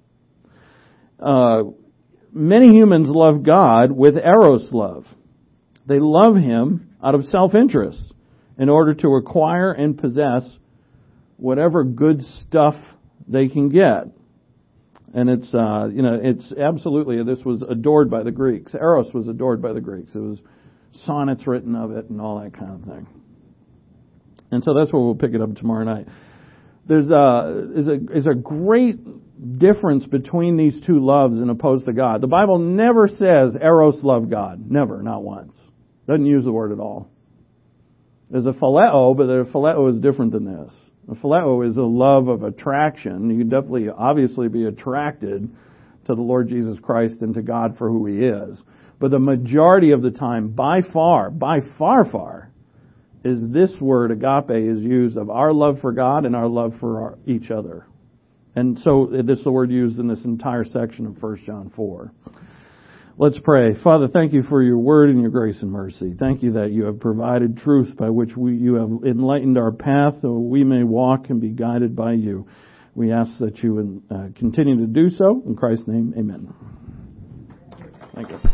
Uh, many humans love God with eros love. They love Him out of self-interest in order to acquire and possess whatever good stuff they can get. And it's, uh, you know, it's absolutely, this was adored by the Greeks. Eros was adored by the Greeks. It was sonnets written of it and all that kind of thing. And so that's where we'll pick it up tomorrow night. There's a, is a, is a great difference between these two loves and opposed to God. The Bible never says Eros love God. Never, not once. Doesn't use the word at all. There's a phileo, but the phileo is different than this. A phileo is a love of attraction. You can definitely, obviously be attracted to the Lord Jesus Christ and to God for who He is. But the majority of the time, by far, by far, far, is this word, agape, is used of our love for God and our love for our, each other. And so this is the word used in this entire section of First John four. Let's pray. Father, thank You for Your word and Your grace and mercy. Thank You that You have provided truth by which we, You have enlightened our path so we may walk and be guided by You. We ask that You uh, continue to do so. In Christ's name, amen. Thank you.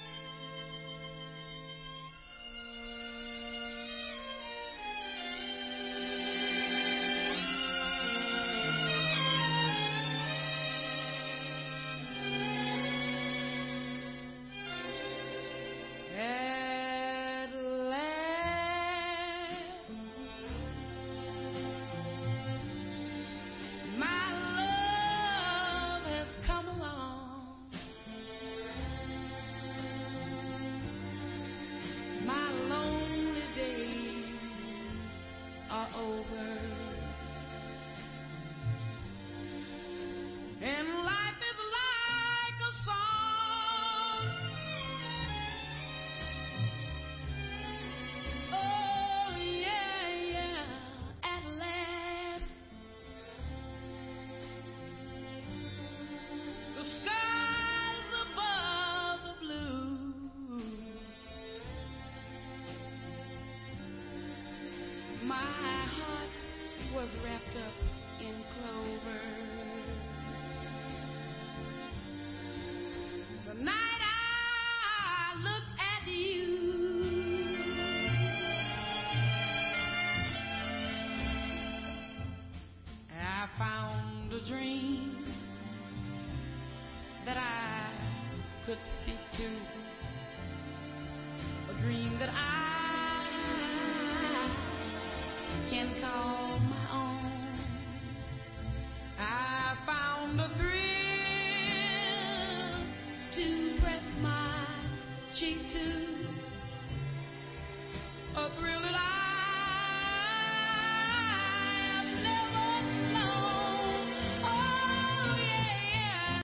Was wrapped up in clover. The night I looked at you, I found a dream that I could